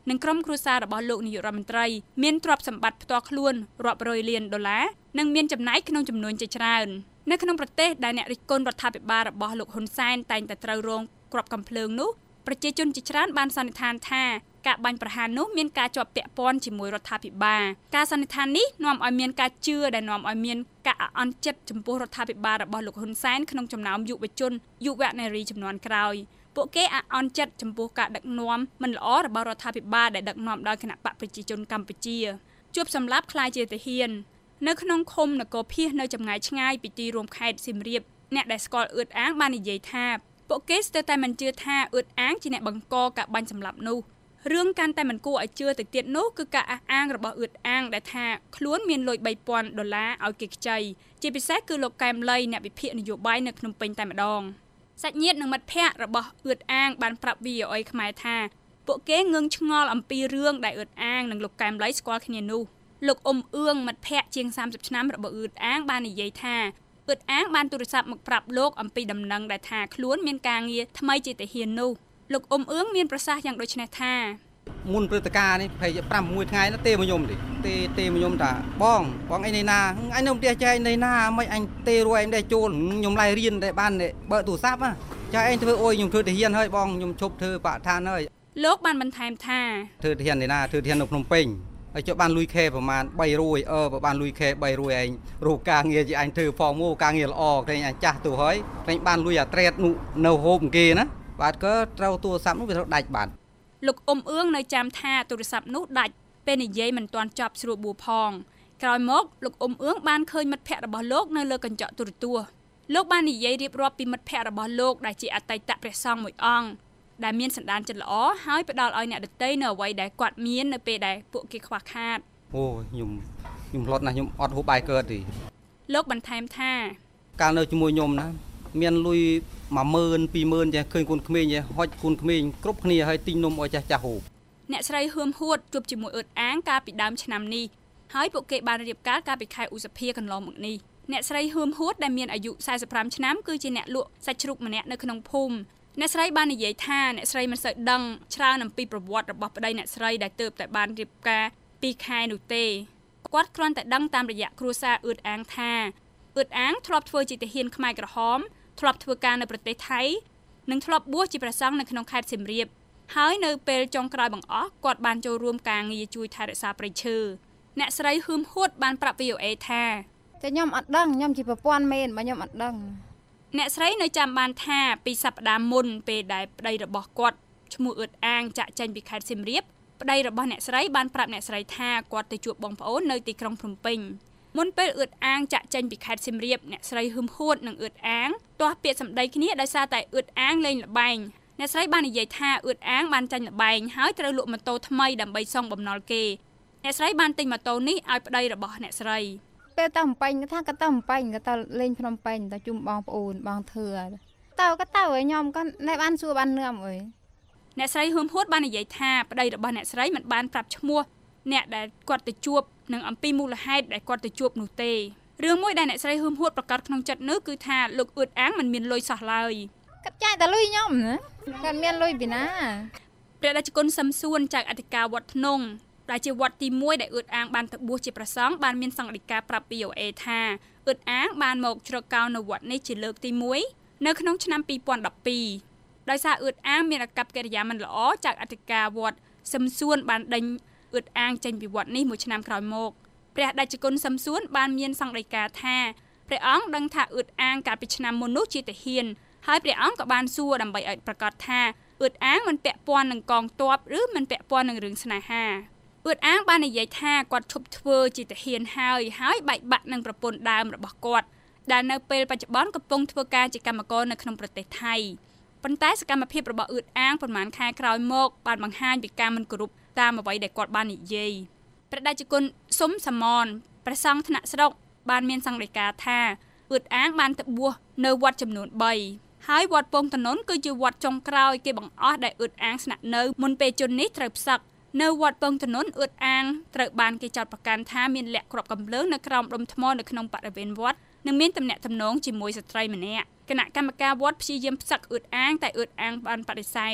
[SPEAKER 9] និងក្រុមគ្រួសាររបស់លោកនាយករដ្ឋមន្ត្រីមានទ្រព្យសម្បត្តិផ្ទាល់ខ្លួនរាប់រយលានដុល្លារនិងមានចំណាយក្នុងចំនួនជាច្រើននៅក្នុងប្រទេសដែលអ្នករិះគន់រដ្ឋាភិបាលរបស់លោកហ៊ុនសែនតែងតែត្រូវរងគ្រាប់កាំភ្លើងនោះប្រជាជនជាច្រើនបានសន្និដ្ឋានថាការបាញ់ប្រហារនោះមានការជាប់ពាក់ព័ន្ធជាមួយរដ្ឋាភិបាលការសន្និដ្ឋាននេះនាំឲ្យមានការជឿដែលនាំឲ្យមានការអន់ចិត្តចំពោះរដ្ឋាភិបាលរបស់លោកហ៊ុនសែនក្នុងចំណោមយុវជនយុវនារីជំនាន់ក្រោយពួកគេអន់ចិត្តចំពោះការដឹកនាំមិនល្អរបស់រដ្ឋាភិបាលដែលដឹកនាំដោយគណៈបកប្រជាជនកម្ពុជាជួបសម្លាប់ខ្លាយជាទាហាននៅក្នុងឃុំនគរភាសនៅចម្ងាយឆ្ងាយពីទីរួមខេត្តសៀមរាបអ្នកដែលស្គាល់អឿតអាងបាននិយាយថាពួកគេស្ទើរតែមិនជឿថាអឿតអាងជាអ្នកបង្កការបាញ់សម្លាប់នោះរឿងកាន់តែមិនគួរឲ្យជឿទៅទៀតនោះគឺការអះអាងរបស់អឿតអាងដែលថាខ្លួនមានលុយបីពាន់ដុល្លារឲ្យគេខ្ចីជាពិសេសគឺលោកកែមលីអ្នកវិភាគនយោបាយនៅភ្នំពេញតែម្ដងសាច់ញាតិនិងមិត្តភ័ក្តិរបស់អឿតអាងបានប្រាប់ វី អូ អេ ខ្មែរថាពួកគេងឿងឆ្ងល់អំពីរឿងដែលអឿតអាងនិងលោកកែមលីស្គាល់គ្នានោះលោកអ៊ុំអឿងមិត្តភ័ក្តិជាងសាមសិបឆ្នាំរបស់អឿតអាងបាននិយាយថាអឿតអាងបានទូរស័ព្ទមកប្រាប់លោកអំពីដំណឹងដែលថាខ្លួនមានការងារថ្មីជាទាហាននោះលោកអ៊ុំអឿងមានប្រសាសន៍យ៉ាងដូចនេះថា
[SPEAKER 10] មុនព្រឹត្តិការណ៍នេះប្រហែលប្រាំមួយថ្ងៃនោះទេមកខ្ញុំទេទេទេមកខ្ញុំថាបងបងអីនៃណាអញនៅផ្ទះចែកនៃណាមិនអញទេរួយអញដែរចូលខ្ញុំឡាយរៀនដែរបានបើទូរស័ព្ទចែកអញធ្វើអុយខ្ញុំធ្វើទាហានហើយបងខ្ញុំឈប់ធ្វើបកឋានហើយ
[SPEAKER 9] លោកបានបន្ថែមថា
[SPEAKER 10] ធ្វើទាហាននៃណាធ្វើទាហាននៅភ្នំពេញហើយចុះបានលុយខេប្រហែលបីរយអឺបើបានលុយខេបីរយឯងរកការងារជាអញធ្វើហ្វមមកការងារល្អតែអញចាស់ទៅហើយតែបានលុយអាត្រេតនោះនៅហូបគេណាបាទក៏ត្រូវទូរស័ព្ទនោះវាត្រូវដាច់បាត់
[SPEAKER 9] លោកអ៊ុំអឿងនៅចាំថាទូរស័ព្ទនោះដាច់ពេលនិយាយមិនទាន់ចប់ស្រួលបួផងក្រោយមកលោកអ៊ុំអឿងបានឃើញមិត្តភ័ក្តិរបស់លោកនៅលើកញ្ចក់ទូរទស្សន៍លោកបាននិយាយរៀបរាប់ពីមិត្តភ័ក្តិរបស់លោកដែលជាអតីតព្រះសង្ឃមួយអង្គដែលមានសន្តានចិត្តល្អហើយផ្ដល់ឲ្យអ្នកដទៃនៅអ្វីដែលគាត់មាននៅពេលដែលពួកគេខ្វះខាត
[SPEAKER 10] អូខ្ញុំខ្ញុំផ្លត់ណាស់ខ្ញុំអត់ហូបបាយកើតទេ
[SPEAKER 9] លោកបន្ថែមថា
[SPEAKER 10] កាលនៅជាមួយខ្ញុំណាមានលុយមួយម៉ឺនពីរម៉ឺនចេះឃើញកូនក្មេងចេះហុចកូនក្មេងគ្រប់គ្នាឲ្យទិញនំឲ្យចាស់ចាស់ហូប
[SPEAKER 9] អ្នកស្រីហឿមហួតជួបជាមួយអឿតអាងកាលពីដើមឆ្នាំនេះហើយពួកគេបានរៀបការកាលពីខែឧសភាកន្លងមកនេះអ្នកស្រីហឿមហួតដែលមានអាយុសែសិបប្រាំឆ្នាំគឺជាអ្នកលក់សាច់ជ្រូកម្នាក់នៅក្នុងភូមិអ្នកស្រីបាននិយាយថាអ្នកស្រីមិនសូវដឹងច្រើនអំពីប្រវត្តិរបស់ប្តីអ្នកស្រីដែលទើបតែបានរៀបការពីរខែនោះទេគាត់គ្រាន់តែដឹងតាមរយៈគ្រួសារអឿតអាងថាអឿតអាងធ្លាប់ធ្វើជាទាហានខ្មែរក្រហមធ្លាប់ធ្វើការនៅប្រទេសថៃនិងធ្លាប់បួសជាព្រះសង្ឃនៅក្នុងខេត្តសៀមរាបហើយនៅពេលចុងក្រោយបង្អស់គាត់បានចូលរួមការងារជួយថែរក្សាព្រៃឈើអ្នកស្រីហឿមហួតបានប្រាប់ វី អូ អេ ថា
[SPEAKER 11] តែខ្ញុំអត់ដឹងខ្ញុំជាប្រព័ន្ធមែនបើខ្ញុំអត់ដឹង
[SPEAKER 9] អ្នកស្រីនៅចាំបានថាពីសប្តាហ៍មុនពេលដែលប្តីរបស់គាត់ឈ្មោះអឿតអាងចាក់ចេញពីខេត្តសៀមរាបប្តីរបស់អ្នកស្រីបានប្រាប់អ្នកស្រីថាគាត់ទៅជួបបងប្អូននៅទីក្រុងភ្នំពេញមុនពេលអឿតអាងចាក់ចេញពីខេត្តសៀមរាបអ្នកស្រីហឹមហួតនិងអឿតអាងទាស់ពាក្យសម្ដីគ្នាដោយសារតែអឿតអាងលេងល្បែងអ្នកស្រីបាននិយាយថាអឿតអាងបានចាញ់ល្បែងហើយត្រូវលក់ម៉ូតូថ្មីដើម្បីសងបំណុលគេអ្នកស្រីបានទិញម៉ូតូនេះឲ្យប្តីរបស់អ្នកស្រី
[SPEAKER 11] ពេលទៅភ្នំពេញគាត់ថាគាត់ទៅភ្នំពេញគាត់ទៅលេងភ្នំពេញទៅជុំបងប្អូនបងធឿទៅគាត់ទៅឲ្យខ្ញុំគាត់នៅបានសួរបាននឿមអើយ
[SPEAKER 9] អ្នកស្រីហឹមហួតបាននិយាយថាប្តីរបស់អ្នកស្រីមិនបានប្រាប់ឈ្មោះអ្នកដែលគាត់ទៅជួបនិងអំពីមូលហេតុដែលគាត់ទៅជួបនោះទេរឿងមួយដែលអ្នកស្រីហឹមហួតប្រកាសក្នុងចិត្តនោះគឺថាលោកអឿតអាងមិនមានលុយសោះឡើយ
[SPEAKER 11] គាត់ចាយតែលុយខ្ញុំណាគាត់មានលុយពីណា
[SPEAKER 9] ព្រះរាជគុណសឹមសួនចៅអធិការវត្តភ្នំដែលជាវត្តទីមួយដែលអឿតអាងបានទៅបួសជាព្រះសង្ឃបានមានសង្ឃដីកាប្រាប់ វី អូ អេ ថាអឿតអាងបានមកជ្រកកោននៅវត្តនេះជាលើកទីមួយនៅក្នុងឆ្នាំពីរពាន់ដប់ពីរដោយសារអឿតអាងមានអាកប្បកិរិយាមិនល្អចៅអធិការវត្តសឹមសួនបានដេញអឿតអាងចេញពីវត្តនេះមួយឆ្នាំក្រោយមកព្រះតេជគុណសឹមសួនបានមានសង្ឃដីកាថាព្រះអង្គដឹងថាអឿតអាងកាលពីឆ្នាំមុននោះជាទាហានហើយព្រះអង្គក៏បានសួរដើម្បីឲ្យប្រកាសថាអឿតអាងមិនពាក់ព័ន្ធនឹងកងទ័ពឬមិនពាក់ព័ន្ធនឹងរឿងស្នេហាអឿតអាងបាននិយាយថាគាត់ឈប់ធ្វើជាទាហានហើយហើយបែកបាក់នឹងប្រពន្ធដើមរបស់គាត់ដែលនៅពេលបច្ចុប្បន្នកំពុងធ្វើការជាកម្មករនៅក្នុងប្រទេសថៃប៉ុន្តែសកម្មភាពរបស់អឿតអាងប្រហែលខែក្រោយមកបានបង្ហាញពីការមិនគោរពតាមអ្វីដែលគាត់បាននិយាយព្រះតេជគុណសុំសមនព្រះសង្ឃថ្នាក់ស្រុកបានមានសង្ឃដីកាថាអឿតអាងបានទៅបួសនៅវត្តចំនួនបីហើយវត្តពងតននគឺជាវត្តចុងក្រោយគេបង្អស់ដែលអឿតអាងស្នាក់នៅមុនពេលជននេះត្រូវផ្សឹកនៅវត្តពងតននអឿតអាងត្រូវបានគេចោទប្រកាន់ថាមានលក្ខគ្រាប់កំភ្លើងនៅក្រោមដុំថ្មនៅក្នុងបរិវេណវត្តនិងមានទំនាក់ទំនងជាមួយស្ត្រីម្នាក់គណៈកម្មការវត្តព្យាយាមផ្សឹកអឿតអាងតែអឿតអាងបានបដិសេធ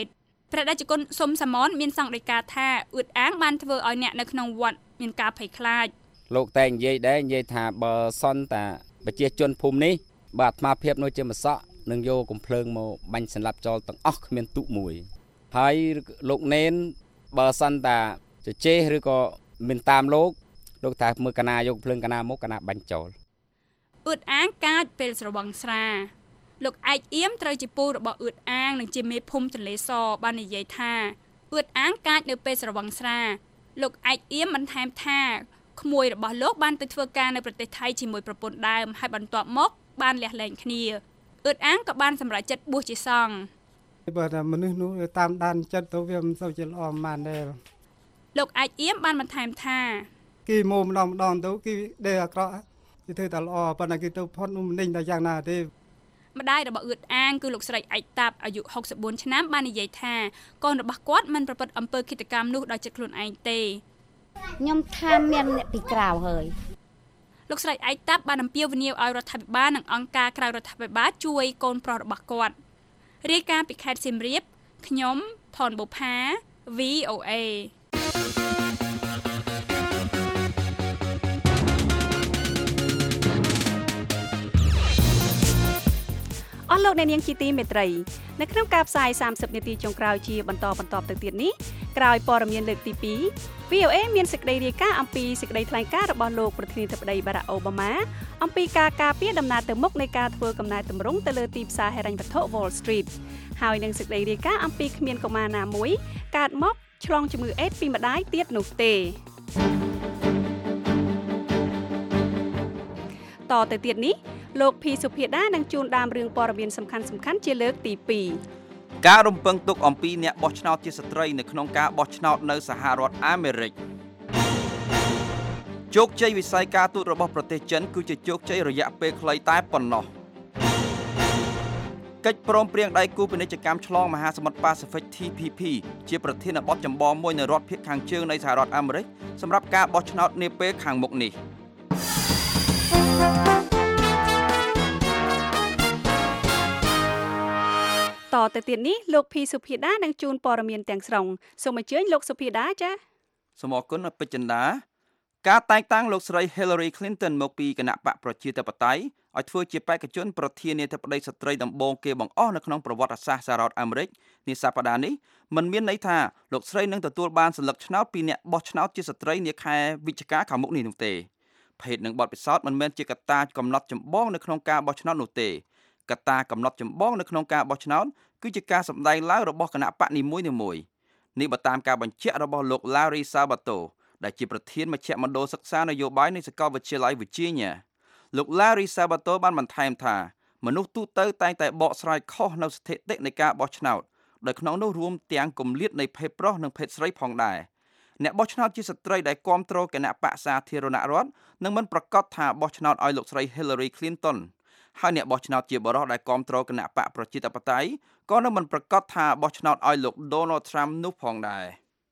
[SPEAKER 9] ព្រះតេជគុណសុំសមនមានសង្កេតការថាអ៊ឺតអាងបានធ្វើឲ្យអ្នកនៅក្នុងវត្តមានការភ័យខ្លាច
[SPEAKER 12] លោកតែនិយាយដែរនិយាយថាបើសន្តាប្រជាជនភូមិនេះបើអាត្មាភាពនោះជាម្សក់នឹងយកកំភ្លើងមកបាញ់សម្លាប់ចោលទាំងអស់គ្មានទុមួយហើយលោកណេនបើសន្តាជជេឬក៏មានតាមលោកលោកថាមើលកណាយកភ្លើងកណាមកកណាបាញ់ចោល
[SPEAKER 9] អ៊ឺតអាងកាចពេលស្រវឹងស្រាលោកឯកអៀមត្រូវជាពូរបស់អ៊ឺតអាងនិងជាមេភូមិទន្លេសបាននិយាយថាអ៊ឺតអាងកាចនៅពេលស្រវឹងស្រាលោកឯកអៀមបន្ថែមថាក្មួយរបស់លោកបានទៅធ្វើការនៅប្រទេសថៃជាមួយប្រពន្ធដើមហើយបន្ទាប់មកបានលះលែងគ្នាអ៊ឺតអាងក៏បានសម្រេចចិត្តបួសជាសង្ឃ
[SPEAKER 13] បើថាមនុស្សនោះតាមដានចិត្តទៅវាមិនសូវជាល្អប៉ុន្មានដែរ
[SPEAKER 9] លោកឯកអៀមបានបន្ថែមថា
[SPEAKER 13] គេមកម្ដងម្ដងទៅគេដែលអាក្រក់គេធ្វើតែល្អប៉ុន្តែគេទៅផុតនោះមិនតែយ៉ាងណាទេ
[SPEAKER 9] ម្ដាយរបស់អ៊ឺតអាងគឺលោកស្រីឯកតាប់អាយុហុកសិបបួនឆ្នាំបាននិយាយថាកូនរបស់គាត់មិនប្រព្រឹត្តអំពើឃាតកម្មនោះដោយចិត្តខ្លួនឯងទេ
[SPEAKER 14] ខ្ញុំថាមានអ្នកពីក្រៅហើយ
[SPEAKER 9] លោកស្រីឯកតាប់បានអំពាវនាវឲ្យរដ្ឋាភិបាលនិងអង្គការក្រៅរដ្ឋាភិបាលជួយកូនប្រុសរបស់គាត់រាយការណ៍ពីខេត្តសៀមរាបខ្ញុំផនបុផា វី អូ เอ
[SPEAKER 3] អស់លោកអ្នកនាងជាទីមេត្រីនៅក្នុងការផ្សាយសាមសិបនាទីចុងក្រោយជាបន្តបន្តទៅទៀតនេះក្រោយព័ត៌មានលើកទីពីរ វី អូ เอ មានសេចក្តីរាយការណ៍អំពីសេចក្តីថ្លែងការណ៍របស់លោកប្រធានាធិបតីបារ៉ាក់អូបាម៉ាអំពីការការពារដំណើរទៅមុខនៃការធ្វើកំណែទម្រង់ទៅលើទីផ្សារហិរញ្ញវត្ថុ Wall Street ហើយនឹងសេចក្តីរាយការណ៍អំពីគ្មានកុមារណាមួយកើតមកឆ្លងជំងឺអេដស៍ពីម្ដាយទៀតនោះទេតទៅទៀតនេះលោកភីសុភាដានឹងជួនដើមរឿងព័ត៌មានសំខាន់សំខាន់ជាលើកទីពីរ
[SPEAKER 4] ការរំពឹងទុកអំពីអ្នកបោះឆ្នោតជាស្ត្រីនៅក្នុងការបោះឆ្នោតនៅសហរដ្ឋអាមេរិកជោគជ័យវិស័យការទូតរបស់ប្រទេសចិនគឺជាជោគជ័យរយៈពេលខ្លីតែប៉ុណ្ណោះកិច្ចព្រមព្រៀងដៃគូពាណិជ្ជកម្មឆ្លងមហាសមុទ្រប៉ាស៊ីហ្វិក ที พี พี ជាប្រធានបទចម្បងមួយនៅរដ្ឋភាគខាងជើងនៃសហរដ្ឋអាមេរិកសម្រាប់ការបោះឆ្នោតនាពេលខាងមុខនេះ
[SPEAKER 3] តទៅទៀតនេះលោកភីសុភាដានឹងជូនព័ត៌មានទាំងស្រុងសូមអញ្ជើញលោកសុភាដាចា៎
[SPEAKER 4] សូមអរគុណពេជ្រចិន្តាការតែងតាំងលោកស្រី Hillary Clinton មកពីគណៈបកប្រជាធិបតេយ្យឲ្យធ្វើជាបេក្ខជនប្រធានាធិបតីស្ត្រីដំបូងគេបង្អស់នៅក្នុងប្រវត្តិសាស្ត្រសហរដ្ឋអាមេរិកនាសប្តាហ៍នេះមិនមានន័យថាលោកស្រីនឹងទទួលបានសន្លឹកឆ្នោតពីអ្នកបោះឆ្នោតជាស្ត្រីនាខែវិច្ឆិកាខាងមុខនេះនោះទេភេទនិងបទពិសោធន៍មិនមែនជាកត្តាកំណត់ចម្បងនៅក្នុងការបោះឆ្នោតនោះទេកត្តាកំណត់ចម្បងនៅក្នុងការបោះឆ្នោតគឺជាការសម្ដែងឡើងរបស់គណៈបកនីមួយៗនេះបើតាមការបញ្ជាក់របស់លោក Larry Sabato ដែលជាប្រធានមជ្ឈមណ្ឌលសិក្សានយោបាយនៃសាកលវិទ្យាល័យ Virginia លោក Larry Sabato បានបន្ថែមថាមនុស្សទូទៅតែងតែបកស្រាយខុសនៅស្ថិតិនៃការបោះឆ្នោតដោយក្នុងនោះរួមទាំងគម្លាតនៃភេទប្រុសនិងភេទស្រីផងដែរអ្នកបោះឆ្នោតជាស្ត្រីដែលគាំទ្រគណៈបកសាធារណរដ្ឋនឹងមិនប្រកាសថាបោះឆ្នោតឲ្យលោកស្រី Hillary Clintonហើយអ្នកបោះឆ្នោតជាបរិសុទ្ធដែលគាំទ្រគណៈបកប្រជាធិបតេយ្យក៏នឹងមិនប្រកាសថាបោះឆ្នោតឲ្យលោក Donald Trump នោះផងដែរ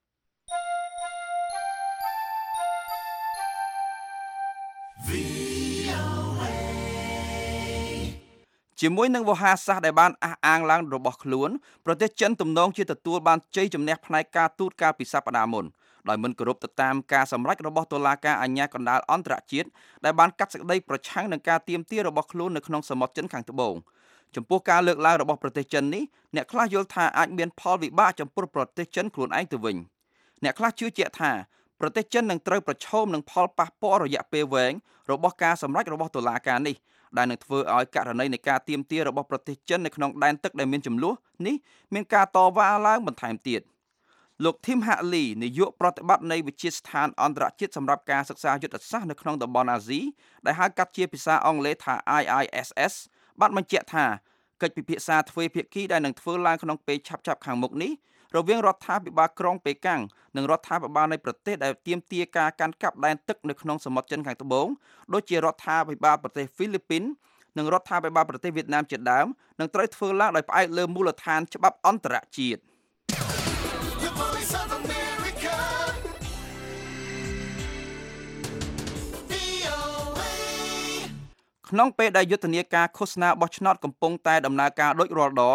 [SPEAKER 4] ជាមួយនឹងវោហារសាស្ត្រដែលបានអះអាងឡើងរបស់ខ្លួនប្រទេសចិនទំនងជាទទួលបានជ័យជំនះផ្នែកការទូតកាលពីសប្តាហ៍មុនដោយមិនគោរពទៅតាមការសម្រេចរបស់តុលាការអាជ្ញាកណ្ដាលអន្តរជាតិដែលបានកាត់សេចក្តីប្រឆាំងនឹងការទាមទាររបស់ខ្លួននៅក្នុងសមុទ្រចិនខាងត្បូងចំពោះការលើកឡើងរបស់ប្រទេសចិននេះអ្នកខ្លះយល់ថាអាចមានផលវិបាកចំពោះប្រទេសចិនខ្លួនឯងទៅវិញអ្នកខ្លះជឿជាក់ថាប្រទេសចិននឹងត្រូវប្រឈមនឹងផលប៉ះពាល់រយៈពេលវែងរបស់ការសម្រេចរបស់តុលាការនេះដែលនឹងធ្វើឲ្យករណីនៃការទាមទាររបស់ប្រទេសចិននៅក្នុងដែនទឹកដែលមានចំនួននេះមានការតវ៉ាឡើងបន្ថែមទៀតលោក Tim Hartley នាយកប្រតិបត្តិនៃវិទ្យាស្ថានអន្តរជាតិសម្រាប់ការសិក្សាយុទ្ធសាស្ត្រនៅក្នុងតំបន់អាស៊ីដែលហៅកាត់ជាភាសាអង់គ្លេសថា I I S S បានបញ្ជាក់ថាកិច្ចពិភាក្សាទ្វេភាគីដែលនឹងធ្វើឡើងក្នុងពេលឆាប់ៗខាងមុខនេះរវាងរដ្ឋាភិបាលក្រុងប៉េកាំងនិងរដ្ឋាភិបាលនៃប្រទេសដែលទាមទារការកាន់កាប់ដែនទឹកនៅក្នុងសមុទ្រចិនខាងត្បូងដូចជារដ្ឋាភិបាលប្រទេសហ្វីលីពីននិងរដ្ឋាភិបាលប្រទេសវៀតណាមជាដើមនឹងត្រូវធ្វើឡើងដោយផ្អែកលើមូលដ្ឋានច្បាប់អន្តរជាតិក្នុងពេលដែលយុទ្ធនាការឃោសនាបោះឆ្នោតកំពុងតែដំណើរការដូចរាល់ដង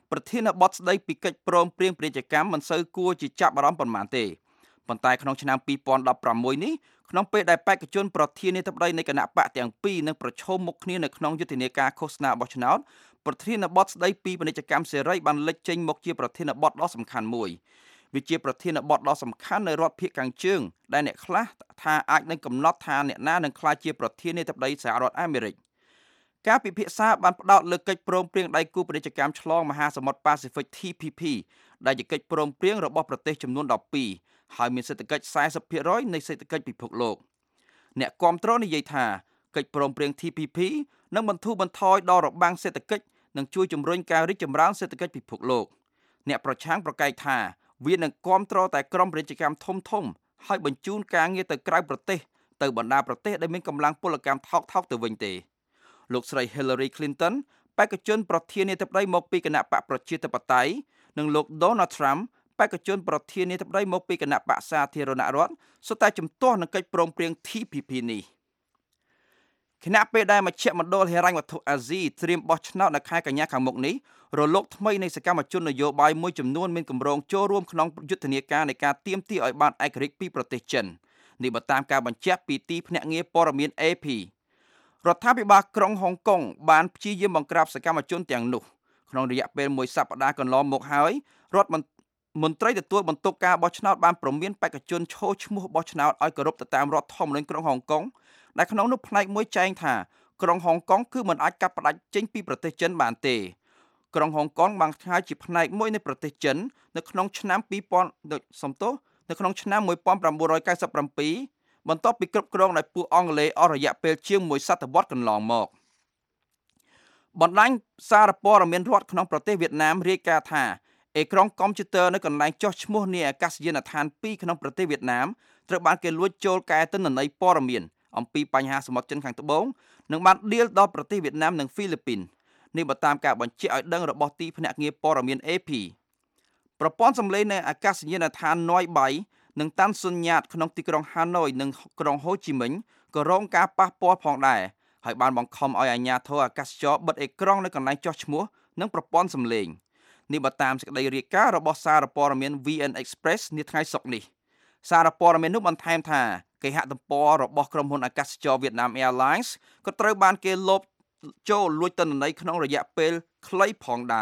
[SPEAKER 4] ប្រធានបទស្ដីពីកិច្ចព្រមព្រៀងពាណិជ្ជកម្មមិនសូវគួរជាចាប់អារម្មណ៍ប៉ុន្មានទេប៉ុន្តែក្នុងឆ្នាំពីរពាន់ដប់ប្រាំមួយនេះក្នុងពេលដែលបេក្ខជនប្រធានាធិបតីនៃគណៈបកទាំងពីរនឹងប្រឈមមុខគ្នានៅក្នុងយុទ្ធនាការឃោសនាបោះឆ្នោតប្រធានបទស្ដីពីពាណិជ្ជកម្មសេរីបានលេចចេញមកជាប្រធានបទដ៏សំខាន់មួយវាជាប្រធានបទដ៏សំខាន់នៅរដ្ឋភាគខាងជើងដែលអ្នកខ្លះថាអាចនឹងកំណត់ថាអ្នកណានឹងក្លាយជាប្រធានាធិបតីសហរដ្ឋអាមេរិកការពិភាក្សាបានផ្ដោតលើកិច្ចព្រមព្រៀងដៃគូពាណិជ្ជកម្មឆ្លងមហាសមុទ្រប៉ាស៊ីហ្វិក T P P ដែលជាកិច្ចព្រមព្រៀងរបស់ប្រទេសចំនួនដប់ពីរហើយមានសេដ្ឋកិច្ច สี่สิบភាគរយ នៃសេដ្ឋកិច្ចពិភពលោកអ្នកគាំទ្រនិយាយថាកិច្ចព្រមព្រៀង T P P នឹងបន្ធូរបន្ថយដល់របាំងសេដ្ឋកិច្ចនិងជួយជំរុញការរីកចម្រើនសេដ្ឋកិច្ចពិភពលោកអ្នកប្រឆាំងប្រកែកថាវានឹងគាំទ្រតែក្រុមពាណិជ្ជកម្មធំធំហើយបញ្ជូនការងារទៅក្រៅប្រទេសទៅបណ្ដាប្រទេសដែលមានកម្លាំងពលកម្មថោកថោកទៅវិញទេលោកស្រី Hillary Clinton បេក្ខជនប្រធានាធិបតីមកពីគណៈបកប្រជាធិបតេយ្យនិងលោក Donald Trump បេក្ខជនប្រធានាធិបតីមកពីគណៈបកសាធារណរដ្ឋសុទ្ធតែជំទាស់នឹងកិច្ចព្រមព្រៀង T P P នេះគណៈពេលដែលមជ្ឈមណ្ឌលហិរញ្ញវត្ថុអាស៊ីត្រៀមបោះឆ្នោតនៅខែកញ្ញាខាងមុខនេះរលកថ្មីនៃសកម្មជននយោបាយមួយចំនួនមានគម្រោងចូលរួមក្នុងយុទ្ធនាការនៃការទាមទារឲ្យបានឯករាជ្យពីប្រទេសចិននេះបើតាមការបញ្ជាក់ពីទីភ្នាក់ងារព័ត៌មាន A P រដ្ឋាភិបាលក្រុងហុងកុងបានព្យាយាមបង្ក្រាបសកម្មជនទាំងនោះក្នុងរយៈពេលមួយសប្តាហ៍កន្លងមកហើយរដ្ឋមន្ត្រីទទួលបន្ទុកការបោះឆ្នោតបានព្រមានបេក្ខជនឈរឈ្មោះបោះឆ្នោតឲ្យគោរពទៅតាមរដ្ឋធម្មនុញ្ញក្រុងហុងកុងដែលក្នុងនោះផ្នែកមួយចែងថាក្រុងហុងកុងគឺមិនអាចកាត់ផ្តាច់ចេញពីប្រទេសចិនបានទេក្រុងហុងកុងបានក្លាយជាផ្នែកមួយនៃប្រទេសចិននៅក្នុងឆ្នាំពីរពាន់សំទោសនៅក្នុងឆ្នាំmột nghìn chín trăm chín mươi bảyបន្ទាប់ពីគ្រប់គ្រងដោយពួកអង់គ្លេសអស់រយៈពេលជាងមួយសតវត្សរ៍កន្លងមកបណ្ដាញសារព័ត៌មានរដ្ឋក្នុងប្រទេសវៀតណាមរាយការណ៍ថាអេក្រង់កុំព្យូទ័រនៅកន្លែងចុះឈ្មោះនៃអាកាសយានដ្ឋានពីរក្នុងប្រទេសវៀតណាមត្រូវបានគេលួចចូលកែទិន្នន័យព័ត៌មានអំពីបញ្ហាសមុទ្រចិនខាងត្បូងនិងបានដៀលដល់ប្រទេសវៀតណាមនិងហ្វីលីពីននេះបើតាមការបញ្ជាក់ឲ្យដឹងរបស់ទីភ្នាក់ងារព័ត៌មាន A P ប្រព័ន្ធសម្លេងនៅអាកាសយានដ្ឋានណយបៃនិងតាន់ស៊ុនញ៉ាតក្នុងទីក្រុងហាណូយនិងក្រុងហូជីមិញក៏រងការប៉ះពាល់ផងដែរហើយបានបង្ខំឲ្យអាជ្ញាធរអាកាសចរបិទអេក្រង់នៅកន្លែងចុះឈ្មោះនិងប្រព័ន្ធសម្លេងនេះបើតាមសេចក្តីរាយការណ៍របស់សារព័ត៌មាន V N Express នាថ្ងៃសុក្រនេះសារព័ត៌មាននោះបន្ថែមថាគេហទំព័ររបស់ក្រុមហ៊ុនអាកាសចរ Vietnam Airlines ក៏ត្រូវបានគេលបចូលលួចទិន្នន័យក្នុងរយៈពេលខ្លីផងដែរ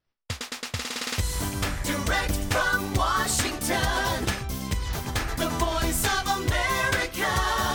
[SPEAKER 2] Direct from Washington The Voice of America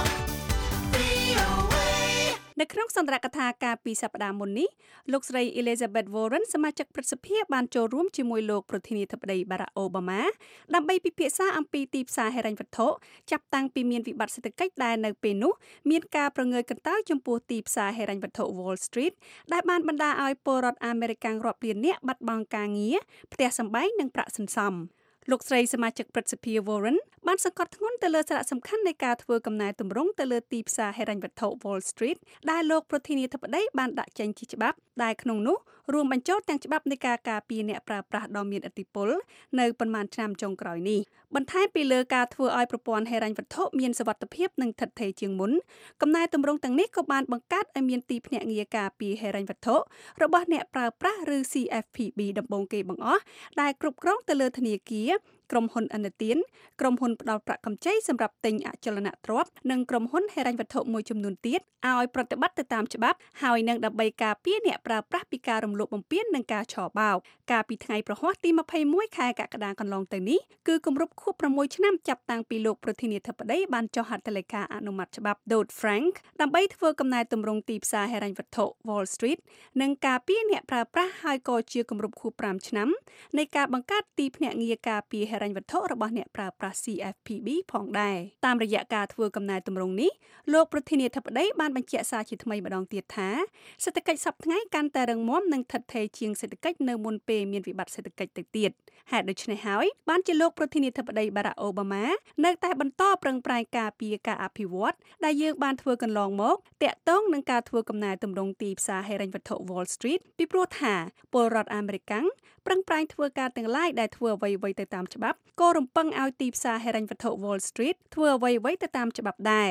[SPEAKER 2] V O A
[SPEAKER 3] នៅក្នុងសន្ទរកថាការពីសប្តាហ៍មុននេះលោកស្រី Elizabeth Warren សមាជិកព្រឹទ្ធសភាបានចូលរួមជាមួយលោកប្រធានាធិបតី Barack Obama ដើម្បីពិភាក្សាអំពីទីផ្សារហិរញ្ញវត្ថុចាប់តាំងពីមានវិបត្តិសេដ្ឋកិច្ចដែលនៅពេលនោះមានការប្រងើយកន្តើយចំពោះទីផ្សារហិរញ្ញវត្ថុ Wall Street ដែលបានបណ្ដាលឲ្យពលរដ្ឋអាមេរិករាប់លាននាក់បាត់បង់ការងារផ្ទះសម្បែងនិងប្រាក់សន្សំលោកស្រីសមាជិកព្រឹទ្ធសភា Warren បានសង្កត់ធ្ងន់ទៅលើសារៈសំខាន់នៃការធ្វើកំណែទម្រង់ទៅលើទីផ្សារហិរញ្ញវត្ថុ Wall Street ដែលលោកប្រធានាធិបតីបានដាក់ចេញជាច្បាប់ដែលក្នុងនោះរួមបញ្ចូលទាំងច្បាប់នៃការការពារអ្នកប្រើប្រាស់ដ៏មានឥទ្ធិពលនៅប៉ុន្មានឆ្នាំចុងក្រោយនេះបន្ថែមពីលើការធ្វើឲ្យប្រព័ន្ធហិរញ្ញវត្ថុមានសុវត្ថិភាពនិងឋិតថេរជាងមុនកំណែទម្រង់ទាំងនេះក៏បានបង្កើតឲ្យមានទីភ្នាក់ងារការពារហិរញ្ញវត្ថុរបស់អ្នកប្រើប្រាស់ឬ C F P B ដំបូងគេបង្អស់ដែលគ្រប់គ្រងទៅលើធនាគារក្រុមហ៊ុនឥណទានក្រុមហ៊ុនផ្ដល់ប្រាក់កម្ចីសម្រាប់ទិញអចលនទ្រព្យនិងក្រុមហ៊ុនហិរញ្ញវត្ថុមួយចំនួនទៀតឲ្យប្រតិបត្តិទៅតាមច្បាប់ហើយនឹងដើម្បីការពារអ្នកប្រើប្រាស់ពីការរំលោភបំពាននិងការឆបោកកាលពីថ្ងៃប្រហ័សទីยี่สิบเอ็ดខែកក្កដាកន្លងទៅនេះគឺគម្រប់ខួបหกឆ្នាំចាប់តាំងពីលោកប្រធានាធិបតីបានចុះហត្ថលេខាអនុម័តច្បាប់ Dodd-Frank ដើម្បីធ្វើកំណែទម្រង់ទីផ្សារហិរញ្ញវត្ថុ Wall Street និងការពារអ្នកប្រើប្រាស់ហើយក៏ជាគម្រប់ខួបห้าឆ្នាំនៃការបង្កើតទីភ្នាក់ងារការពារហិរញ្ញវត្ថុរបស់អ្នកប្រើប្រាស់ C F P B ផងដែរតាមរយៈការធ្វើកំណែទម្រង់នេះលោកប្រធានាធិបតីបានបញ្ជាក់សារជាថ្មីម្ដងទៀតថាសេដ្ឋកិច្ចសប្តាហ៍ថ្ងៃកាន់តែរឹងមាំនិងឋិតថេរជាងសេដ្ឋកិច្ចនៅមុនពេលមានវិបត្តិសេដ្ឋកិច្ចទៅទៀតហេតុដូច្នេះហើយបានជាលោកប្រធានាធិបតី Barack Obama នៅតែបន្តប្រឹងប្រែងការពារការអភិវឌ្ឍដែលយើងបានធ្វើកន្លងមកតាក់ទងនឹងការធ្វើកំណែទម្រង់ទីផ្សារហិរញ្ញវត្ថុ Wall Street ពីព្រោះថាពលរដ្ឋអាមេរិកប្រឹងប្រែងធ្វើការទាំងឡាយដែលធ្វើអ្វីៗទៅតាមច្បាប់ក៏រំពឹងឲ្យទីផ្សារហិរញ្ញវត្ថុ Wall Street ធ្វើអ្វីៗទៅតាមច្បាប់ដែរ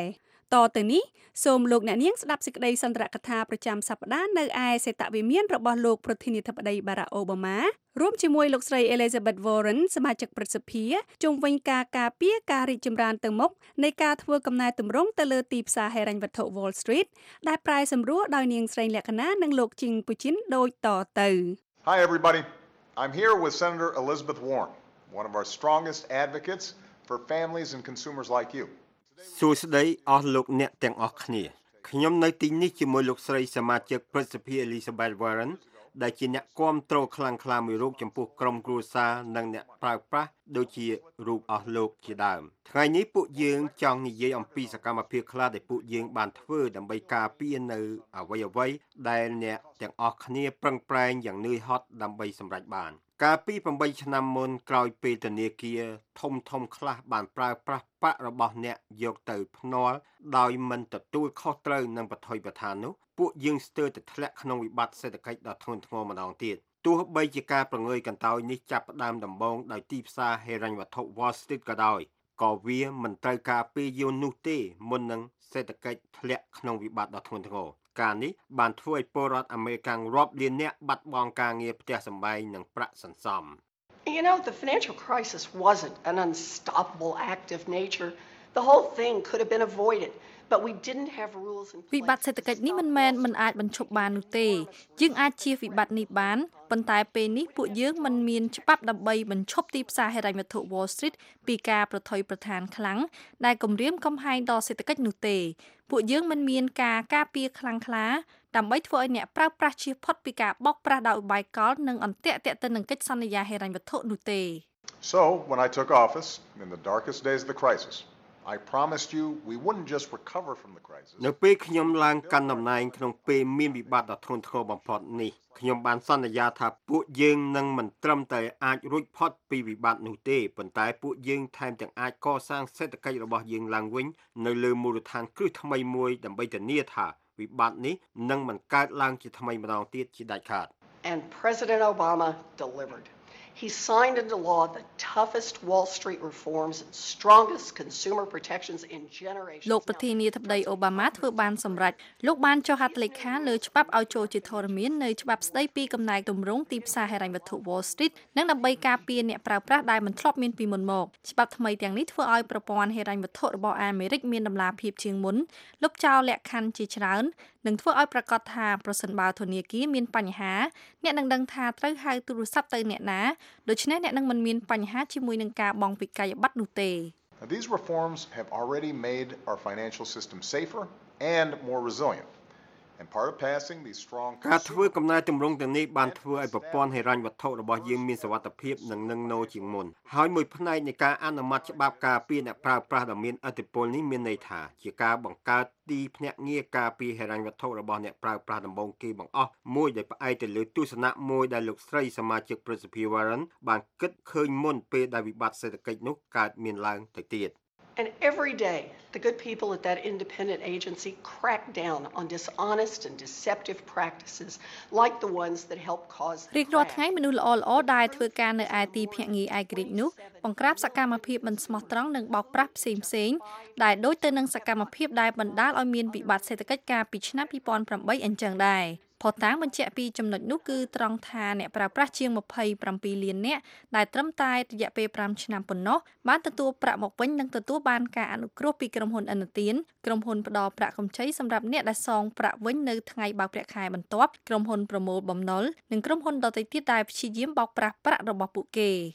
[SPEAKER 3] តទៅនេះសូមលោកអ្នកនាងស្ដាប់សេចក្តីសន្ទរកថាប្រចាំសប្តាហ៍នៅឯសេតវិមានរបស់លោកប្រធានាធិបតី Barack Obama រួមជាមួយលោកស្រី Elizabeth Warren សមាជិកព្រឹទ្ធសភាជុំវិញការការពារការរីកចម្រើនទៅមុខនៃការធ្វើកំណែទម្រង់ទៅលើទីផ្សារហិរញ្ញវត្ថុ Wall Street ដែលប្រែសម្រួលដោយនាងស្រីលក្ខណានិងលោកជីងពូជីនដូចតទៅ
[SPEAKER 15] Hi everybody. I'm here with Senator Elizabeth Warren, one of our strongest advocates for families and consumers like you.
[SPEAKER 16] សួស្តីអស់លោកអ្នកទាំងអស់គ្នាខ្ញុំនៅទីនេះជាមួយលោកស្រីសមាជិកព្រឹទ្ធសភា Elizabeth Warren ដែលជាអ្នកគាំទ្រខ្លាំងក្លាមួយរូបចំពោះក្រុមគ្រួសារនិងអ្នកប្រើប្រាស់ដូចជារូបអស់លោកជាដើមថ្ងៃនេះពួកយើងចង់និយាយអំពីសកម្មភាពខ្លះដែលពួកយើងបានធ្វើដើម្បីការពារនៅអ្វីអ្វីដែលអ្នកទាំងអស់គ្នាប្រឹងប្រែងយ៉ាងនឿយហត់ដើម្បីសម្រេចបានកាលពីeightឆ្នាំមុនក្រោយពេលធនាគារធំធំខ្លះបានប្រើប្រាស់ប្រាក់របស់អ្នកយកទៅភ្នាល់ដោយមិនទទួលខុសត្រូវនឹងបថុយប្រថាននោះពួកយើងស្ទើរតែធ្លាក់ក្នុងវិបត្តិសេដ្ឋកិច្ចដ៏ធ្ងន់ធ្ងរម្ដងទៀតទោះបីជាការប្រងើយកន្តើយនេះចាប់ផ្ដើមដំបូងដោយទីផ្សារហិរញ្ញវត្ថុ Wall Street ក៏ដោយក៏វាមិនត្រូវការពេលយូរនោះទេមុននឹងសេដ្ឋកិច្ចធ្លាក់ក្នុងវិបត្តិដ៏ធ្ងន់ធ្ងរការនេះបានធ្វើឲ្យពលរដ្ឋអាមេរិករាប់លាននាក់បាត់បង់ការងារផ្ទះសម្បែងនិងប្រាក់សន្សំ
[SPEAKER 17] You know, the financial crisis wasn't an unstoppable act of nature. The whole thing could have been avoided, but we didn't have rules in place.
[SPEAKER 18] វិបត្តិសេដ្ឋកិច្ចនេះមិនមែនមិនអាចបញ្ឈប់បាននោះទេយើងអាចជៀសវិបត្តិនេះបានប៉ុន្តែពេលនេះពួកយើងមិនមានច្បាប់ដើម្បីបញ្ឈប់ទីផ្សារហិរញ្ញវត្ថុ Wall Street ពីការប្រថុយប្រថានខ្លាំងដែលគំរាមកំហែងដល់សេដ្ឋកិច្ចនោះទេពួកយើងមិនមានការការពារខ្លាំងក្លាដើម្បីធ្វើឲ្យអ្នកប្រើប្រាស់ជៀសផុតពីការបោកប្រាស់ដោយឧបាយកលនិងអន្ទាក់ទាក់ទិននឹងកិច្ចសន្យាហិរញ្ញវត្ថុនោះទេ
[SPEAKER 15] So, when I took office in the darkest days of the crisis, I promised you we wouldn't just recover from the crisis.
[SPEAKER 16] នៅពេលខ្ញុំឡើងកាន់តំណែងក្នុងពេលមានវិបត្តិដ៏ធ្ងន់ធ្ងរបំផុតនេះខ្ញុំបានសន្យាថាពួកយើងនឹងមិនត្រឹមតែអាចរួចផុតពីវិបត្តិនោះទេប៉ុន្តែពួកយើងថែមទាំងអាចកសាងសេដ្ឋកិច្ចរបស់យើងឡើងវិញនៅលើមូលដ្ឋានគ្រឹះថ្មីមួយដើម្បីធានាថាវិបត្តិនេះនឹងមិនកើតឡើងជាថ្មីម្ដងទៀតជាដាច់ខាត
[SPEAKER 17] And President Obama delivered. He signed into law the toughest Wall Street reforms and strongest consumer protections in generations.
[SPEAKER 18] លោកប្រធានាធិបតីអូបាម៉ាធ្វើបានសម្រេចលោកបានចុះហត្ថលេខាលើច្បាប់ឲ្យចូលជាធរមាននៅច្បាប់ស្តីពីកំណែទម្រង់ទីផ្សារហិរញ្ញវត្ថុ Wall Street និងដើម្បីការពារអ្នកប្រើប្រាស់ដែលមិនធ្លាប់មានពីមុនមកច្បាប់ថ្មីទាំងនេះធ្វើឲ្យប្រព័ន្ធហិរញ្ញវត្ថុរបស់អាមេរិកមានតម្លាភាពជាងមុនលុបចោលលក្ខខណ្ឌជាច្រើននិងធ្វើឲ្យប្រកាសថាប្រសិនបើធនាគារមានបញ្ហាអ្នកនឹងដឹងថាត្រូវហៅទូរស័ព្ទទៅអ្នកណាដូច្នេះអ្នកនឹងមិនមានបញ្ហាជាមួយនឹងការបង់វិក័យប័ត្រនោះទេ
[SPEAKER 15] These reforms have already made our financial system safer and more resilient. And part of passing these strong
[SPEAKER 16] ការធ្វើកំណែទម្រង់ទាំងនេះបានធ្វើឲ្យប្រព័ន្ធហិរញ្ញវត្ថុរបស់យើងមានសុវត្ថិភាពនិងនឹងណូជាងមុនហើយមួយផ្នែកនៃការអនុម័តច្បាប់ការពារអ្នកប្រើប្រាស់ដ៏មានឥទ្ធិពលនេះមានន័យថាជាការបង្កើតទីភ្នាក់ងារការពារហិរញ្ញវត្ថុរបស់អ្នកប្រើប្រាស់ដំបូងគេបង្អស់មួយដែលផ្អែកទៅលើទស្សនៈមួយដែលលោកស្រីសមាជិកព្រឹទ្ធសភា Warren បានគិតឃើញមុនពេលដែលវិបត្តិសេដ្ឋកិច្ចនោះកើតមានឡើងទៅទៀត
[SPEAKER 17] And every day, the good people at that independent agency crack down on dishonest and deceptive practices like the ones that help cause
[SPEAKER 18] រៀងរាល់ថ្ងៃមនុស្សល្អៗដែលធ្វើការនៅឯទីភ្នាក់ងារឯករាជ្យនោះបង្ក្រាបសកម្មភាពមិនស្មោះត្រង់និងបោកប្រាស់ផ្សេងៗដែលដូចទៅនឹងសកម្មភាពដែលបណ្ដាលឲ្យមានវិបត្តិសេដ្ឋកិច្ចកាលពីឆ្នាំtwo thousand eightអញ្ចឹងដែរផុសតាងបញ្ជាក់ពីចំណុចនោះគឺត្រង់ថាអ្នកប្រើប្រាស់ជាងtwenty-sevenលាននាក់ដែលត្រឹមតែរយៈពេលfiveឆ្នាំប៉ុណ្ណោះបានទទួលប្រាក់មកវិញនិងទទួលបានការអនុគ្រោះពីក្រុមហ៊ុនឥណទានក្រុមហ៊ុនផ្ដល់ប្រាក់កម្ចីសម្រាប់អ្នកដែលសងប្រាក់វិញនៅថ្ងៃបើកប្រាក់ខែបន្ទាប់ក្រុមហ៊ុនប្រមូលបំណុលនិងក្រុមហ៊ុនដទៃទៀតដែលព្យាយាមបោកប្រាស់ប្រាក់របស់ពួកគេ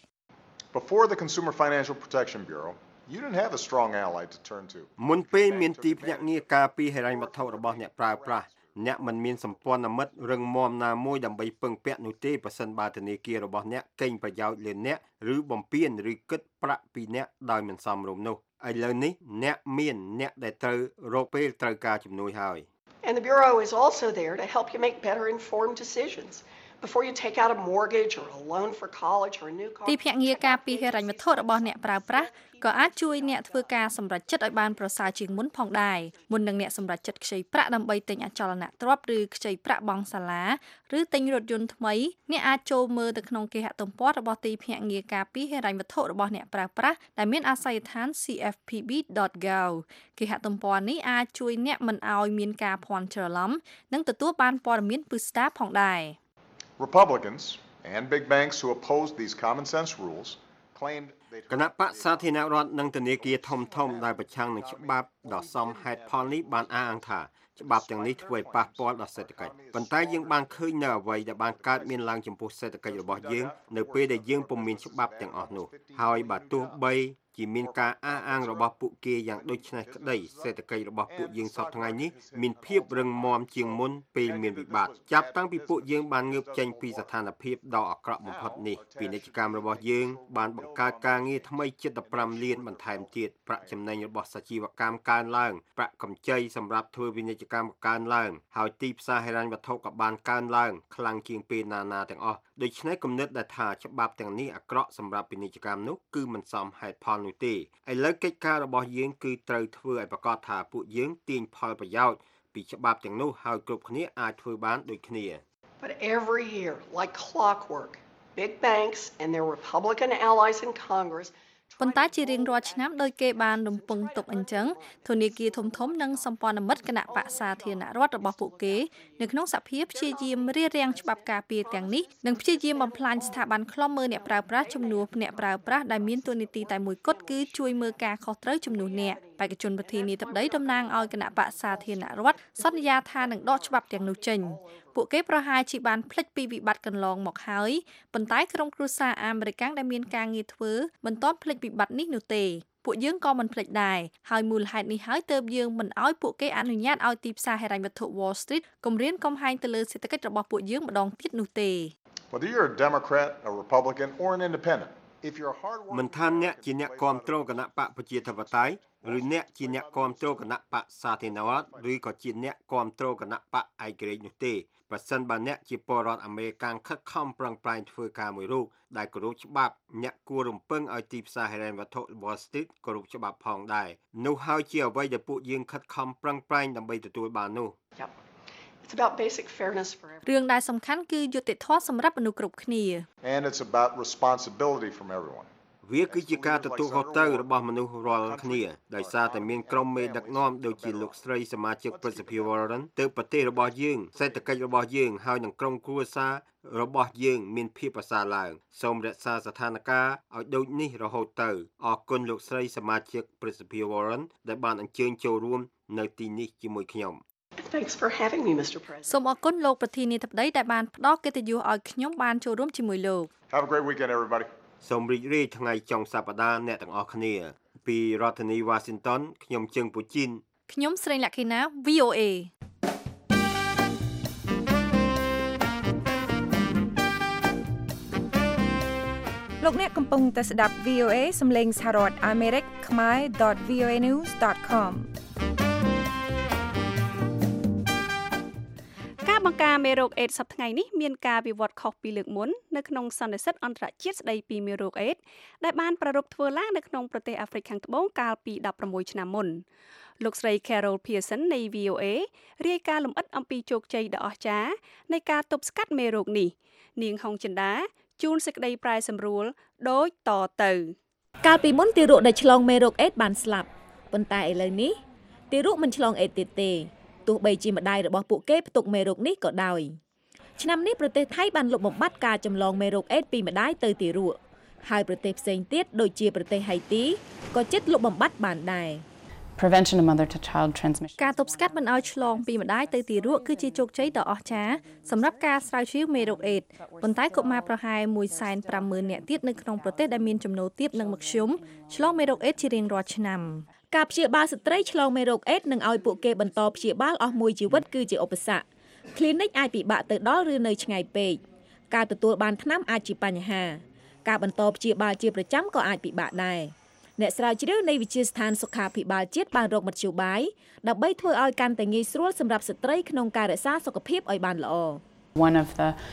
[SPEAKER 15] Before the Consumer Financial Protection Bureau, you didn't have a strong ally to turn to.
[SPEAKER 16] មុនពេលមានទីភ្នាក់ងារការពារហិរញ្ញវត្ថុរបស់អ្នកប្រើប្រាស់អ្នកមិនមានសម្ព័ន្ធមិត្តរឹងមាំណាមួយដើម្បីពឹងពាក់នោះទេប្រសិនបើធនាគាររបស់អ្នកកេងប្រយោជន៍លើអ្នកឬបំពានឬគិតប្រាក់ពីអ្នកដោយមិនសមរម្យនោះឥឡូវនេះអ្នកមានអ្នកដែលត្រូវរកពេលត្រូវការជំនួយហើយ
[SPEAKER 17] And the Bureau is also there to help you make better informed decisions. before you take out a mortgage or a loan for college or a new car
[SPEAKER 18] ទីភ្នាក់ងារការពារហិរញ្ញវត្ថុរបស់អ្នកប្រើប្រាស់ក៏អាចជួយអ្នកធ្វើការសម្រេចចិត្តឲ្យបានប្រសើរជាងមុនផងដែរមុននឹងអ្នកសម្រេចចិត្តខ្ចីប្រាក់ដើម្បីទិញអចលនទ្រព្យឬខ្ចីប្រាក់បង់សាលាឬទិញរថយន្តថ្មីអ្នកអាចចូលមើលទៅក្នុងគេហទំព័ររបស់ទីភ្នាក់ងារការពារហិរញ្ញវត្ថុរបស់អ្នកប្រើប្រាស់ដែលមានអាសយដ្ឋាន c f p b dot gov គេហទំព័រនេះអាចជួយអ្នកមិនឲ្យមានការភ័ន្តច្រឡំនិងទទួលបានព័ត៌មានពិស្ដារផងដែរ
[SPEAKER 15] Republicans and big banks who opposed these common sense rules claimed
[SPEAKER 16] គណៈបក្សសាធារណរដ្ឋនិងធនាគារធំធំដែលប្រឆាំងនឹងច្បាប់ដ៏សមហេតុផលនេះបានអះអាងថាច្បាប់ទាំងនេះធ្វើឲ្យប៉ះពាល់ដល់សេដ្ឋកិច្ចប៉ុន្តែយើងបានឃើញនៅអ្វីដែលបានកើតមានឡើងចំពោះសេដ្ឋកិច្ចរបស់យើងនៅពេលដែលយើងពុំមានច្បាប់ទាំងអស់នោះហើយបើទោះបីជាមានការអះអាងរបស់ពួកគេយ៉ាងដូចនេះក្តីសេដ្ឋកិច្ចរបស់ពួកយើងសពថ្ងៃនេះមានភាពរឹងមាំជាងមុនពេលមានវិបត្តិចាប់តាំងពីពួកយើងបានងើបចេញពីស្ថានភាពដ៏អាក្រក់បំផុតនេះពាណិជ្ជកម្មរបស់យើងបានបង្កើតការងារថ្មីជិត15លានបន្ថែមទៀតប្រាក់ចំណេញរបស់សាជីវកម្មកើនឡើងប្រាក់កម្ចីសម្រាប់ធ្វើពាណិជ្ជកម្មកើនឡើងហើយទីផ្សារហិរញ្ញវត្ថុក៏បានកើនឡើងខ្លាំងជាងពេលណាណាទាំងអស់ដូច្នេះគំនិតដែលថាច្បាប់ទាំងនេះអាក្រក់សម្រាប់ពាណិជ្ជកម្មនោះគឺមិនសមហេតុផលនោះទេឥឡូវកិច្ចការរបស់យើងគឺត្រូវធ្វើឲ្យប្រកាសថាពួកយើងទាញផលប្រយោជន៍ពីច្បាប់ទាំងនោះហើយគ្រប់គ្នាអាចធ្វើបានដូចគ្នា
[SPEAKER 17] But every year like clockwork big banks and their Republican allies in Congress
[SPEAKER 18] ប៉ុន្តែជារៀងរាល់ឆ្នាំដោយគេបានរំពឹងទុកអញ្ចឹងធនាគារធំធំនិងសម្ព័ន្ធមិត្តគណៈបក្សសាធារណរដ្ឋរបស់ពួកគេនៅក្នុងសភាព្យាយាមរារាំងច្បាប់ការពារទាំងនេះនិងព្យាយាមបំផ្លាញស្ថាប័នឃ្លាំមើលអ្នកប្រើប្រាស់ជំនួសអ្នកប្រើប្រាស់ដែលមានតួនាទីតែមួយគត់គឺជួយមើលការខុសត្រូវជំនួសអ្នកបេក្ខជនប្រធានាធិបតីតំណាងឲ្យគណៈបក្សសាធារណរដ្ឋសន្យាថានឹងដកច្បាប់ទាំងនោះចេញពួកគេប្រហែលជាបានភ្លេចពីវិបត្តិកន្លងមកហើយប៉ុន្តែក្រុមគ្រួសារអាមេរិកដែលមានការងារធ្វើមិនទាន់ភ្លេចវិបត្តិនេះនោះទេពួកយើងក៏មិនភ្លេចដែរហើយមូលហេតុនេះហើយទើបយើងមិនឲ្យពួកគេអនុញ្ញាតឲ្យទីផ្សារហិរញ្ញវត្ថុ Wall Street គំរាមកំហែងទៅលើសេដ្ឋកិច្ចរបស់ពួកយើងម្ដងទៀតនោះទេ
[SPEAKER 15] Whether you're a Democrat, a Republican or an independent if you're a hard worker
[SPEAKER 16] មិនថាអ្នកជាអ្នកគ្រប់គ្រងគណៈបកប្រជាធិបតេយ្យឬអ្នកជាអ្នកគ្រប់គ្រងគណៈបកសាធារណរដ្ឋឬក៏ជាអ្នកគ្រប់គ្រងគណៈបកឯករាជ្យនោះទេប្រសិនបើអ្នកជាពលរដ្ឋអាមេរិកខិតខំប្រឹងប្រែងធ្វើការមួយរូបដែលគោរពច្បាប់អ្នកគួររំពឹងឲ្យទីផ្សារហិរញ្ញវត្ថុ Wall Street គោរពច្បាប់ផងដែរនោះហើយជាអ្វីដែលពួកយើងខិតខំប្រឹងប្រែងដើម្បីទទួលបាននោះ
[SPEAKER 17] It's about basic fairness for everyone
[SPEAKER 18] រឿងដែលសំខាន់គឺយុត្តិធម៌សម្រាប់មនុស្សគ្រប់គ្នា
[SPEAKER 15] And it's about responsibility from everyone
[SPEAKER 16] វាគឺជាការទទួលខុសត្រូវរបស់មនុស្សរាល់គ្នាដោយសារតែមានក្រុមមេដឹកនាំដូចជាលោកស្រីសមាជិកព្រឹទ្ធសភា Warren ទើបប្រទេសរបស់យើងសេដ្ឋកិច្ចរបស់យើងហើយនឹងក្រុមគ្រួសាររបស់យើងមានភាពប្រសើរឡើងសូមរក្សាស្ថានភាពឲ្យដូចនេះរហូតទៅអរគុណលោកស្រីសមាជិកព្រឹទ្ធសភា Warren ដែលបានអញ្ជើញចូលរួមនៅទីនេះជាមួយខ្ញុំ
[SPEAKER 17] Thanks for having me Mr President
[SPEAKER 18] សូមអរគុណលោកប្រធានាធិបតីដែលបានផ្ដល់កិត្តិយសឲ្យខ្ញុំបានចូលរួមជាមួយលោក
[SPEAKER 15] Have a great weekend everybody
[SPEAKER 16] សូមរីករាយថ្ងៃចុងសប្តាហ៍អ្នកទាំងអស់គ្នាពីរដ្ឋធានី Washington ខ្ញុំជើងពូជីន
[SPEAKER 18] ខ្ញុំស្រីលក្ខិណា V O A
[SPEAKER 19] លោកអ្នកកំពុងតែស្ដាប់ V O A សំឡេងសហរដ្ឋអាមេរិកខ្មែរ .v o a news dot com
[SPEAKER 3] ការបង្ការមេរោគអេដសប្តាហ៍ថ្ងៃនេះមានការវិវត្តខុសពីលើកមុននៅក្នុងសន្និសីទអន្តរជាតិស្ដីពីមេរោគអេដដែលបានប្រារព្ធធ្វើឡើងនៅក្នុងប្រទេសអាហ្វ្រិកខាងត្បូងកាលពីដប់ប្រាំមួយឆ្នាំមុនលោកស្រី Carol Pearson នៃ V O A រាយការណ៍លម្អិតអំពីជោគជ័យដ៏អស្ចារ្យនៃការទប់ស្កាត់មេរោគនេះនាងហុងចិន្តាជូនសេចក្តីប្រែសម្រួលដូចតទៅ
[SPEAKER 20] កាលពីមុនទារកដែលឆ្លងមេរោគអេដបានស្លាប់ប៉ុន្តែឥឡូវនេះទារកមិនឆ្លងអេដទៀតទេទោះបីជាម្ដាយរបស់ពួកគេផ្ទុកមេរោគនេះក៏ដោយឆ្នាំនេះប្រទេសថៃបានលុបបំបាត់ការចម្លងមេរោគអេដពីម្ដាយទៅទារកហើយប្រទេសផ្សេងទៀតដូចជាប្រទេសហៃទីក៏ជិតលុបបំបាត់បានដែរ
[SPEAKER 21] Prevention of mother to child transmission
[SPEAKER 18] ការទប់ស្កាត់មិនឲ្យឆ្លងពីម្ដាយទៅទារកគឺជាជោគជ័យដ៏អស្ចារ្យសម្រាប់ការស្រាវជ្រាវមេរោគអេដប៉ុន្តែកុមារប្រហែល មួយសែនប្រាំម៉ឺន នាក់ទៀតនៅក្នុងប្រទេសដែលមានចំណូលទាបនិងមធ្យមឆ្លងមេរោគអេដជារៀងរាល់ឆ្នាំ
[SPEAKER 20] ការព្យាបាលស្ត្រីឆ្លងមេរោគអេដនិងឲ្យពួកគេបន្តព្យាបាលអស់មួយជីវិតគឺជាឧបសគ្គ Clinic អាចពិបាកទៅដល់ឬនៅឆ្ងាយពេកការទទួលបានថ្នាំអាចជាបញ្ហាការបន្តព្យាបាលជាប្រចាំក៏អាចពិបាកដែរអ្នកស្រាវជ្រាវនៃវិទ្យាស្ថានសុខាភិបាលជាតិបានរកមធ្យោបាយដើម្បីធ្វើឲ្យកាន់តែងាយស្រួលសម្រាប់ស្ត្រីក្នុងការរក្សាសុខភាពឲ្យបានល្អ
[SPEAKER 21] One of the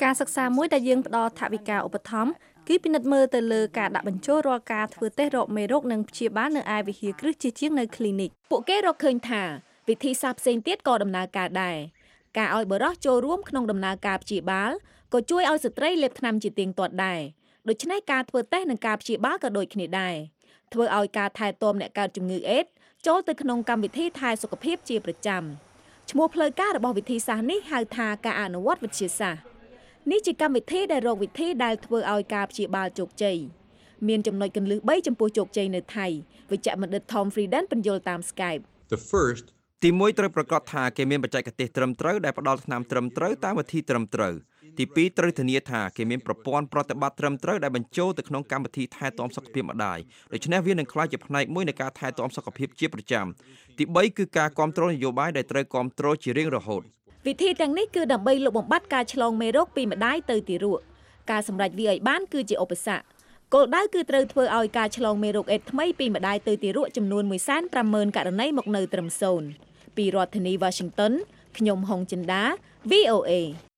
[SPEAKER 18] ការសិក្សាមួយដែលយើងផ្ដល់ថវិកាឧបត្ថម្ភគឺពិនិត្យមើលទៅលើការដាក់បញ្ចូលរាល់ការធ្វើតេស្តរកមេរោគនិងព្យាបាលនៅឯវិហារគ្រឹះជាជាងនៅ clinic ពួកគេរកឃើញថាវិធីសាស្ត្រផ្សេងទៀតក៏ដំណើរការដែរការឲ្យបុរសចូលរួមក្នុងដំណើរការព្យាបាលក៏ជួយឲ្យស្ត្រីលេបថ្នាំជាទៀងទាត់ដែរដូច្នេះការធ្វើតេស្តនិងការព្យាបាលក៏ដូចគ្នាដែរធ្វើឲ្យការថែទាំអ្នកកើតជំងឺអេដស៍ចូលទៅក្នុងកម្មវិធីថែសុខភាពជាប្រចាំឈ្មោះផ្លូវការរបស់វិធីសាស្ត្រនេះហៅថាការអនុវត្តវិទ្យាសាស្ត្រនេះជាកម្មវិធីដែលរកវិធីដែលធ្វើឲ្យការព្យាបាលជោគជ័យមានចំណុចគន្លឹះបីចំពោះជោគជ័យនៅថៃវិជ្ជបណ្ឌិត Tom Frieden បញ្យល់តាម Skype
[SPEAKER 1] The first ទីមួយត្រូវប្រកាសថាគេមានបច្ចេកទេសត្រឹមត្រូវដែលផ្ដល់ថ្នាំត្រឹមត្រូវតាមវិធីត្រឹមត្រូវទីពីរត្រូវធានាថាគេមានប្រព័ន្ធប្រតិបត្តិត្រឹមត្រូវដែលបញ្ចូលទៅក្នុងកម្មវិធីថែទាំសុខភាពម្ដាយដូច្នេះវានឹងក្លាយជាផ្នែកមួយនៃការថែទាំសុខភាពជាប្រចាំទីបីគឺការគ្រប់គ្រងនយោបាយដែលត្រូវគ្រប់គ្រងជារៀងរហូត
[SPEAKER 20] វិធីទាំងនេះគឺដើម្បីលុបបំបាត់ការឆ្លងមេរោគពីម្ដាយទៅទារកការសម្រេចវាឲ្យបានគឺជាឧបសគ្គគោលដៅគឺត្រូវធ្វើឲ្យការឆ្លងមេរោគអេដស៍ថ្មីពីម្ដាយទៅទារកចំនួន មួយសែនប្រាំម៉ឺន ករណីមកនៅត្រឹមសូន្យពីរដ្ឋធានី Washington ខ្ញុំហុងចិន្តា វី អូ เอ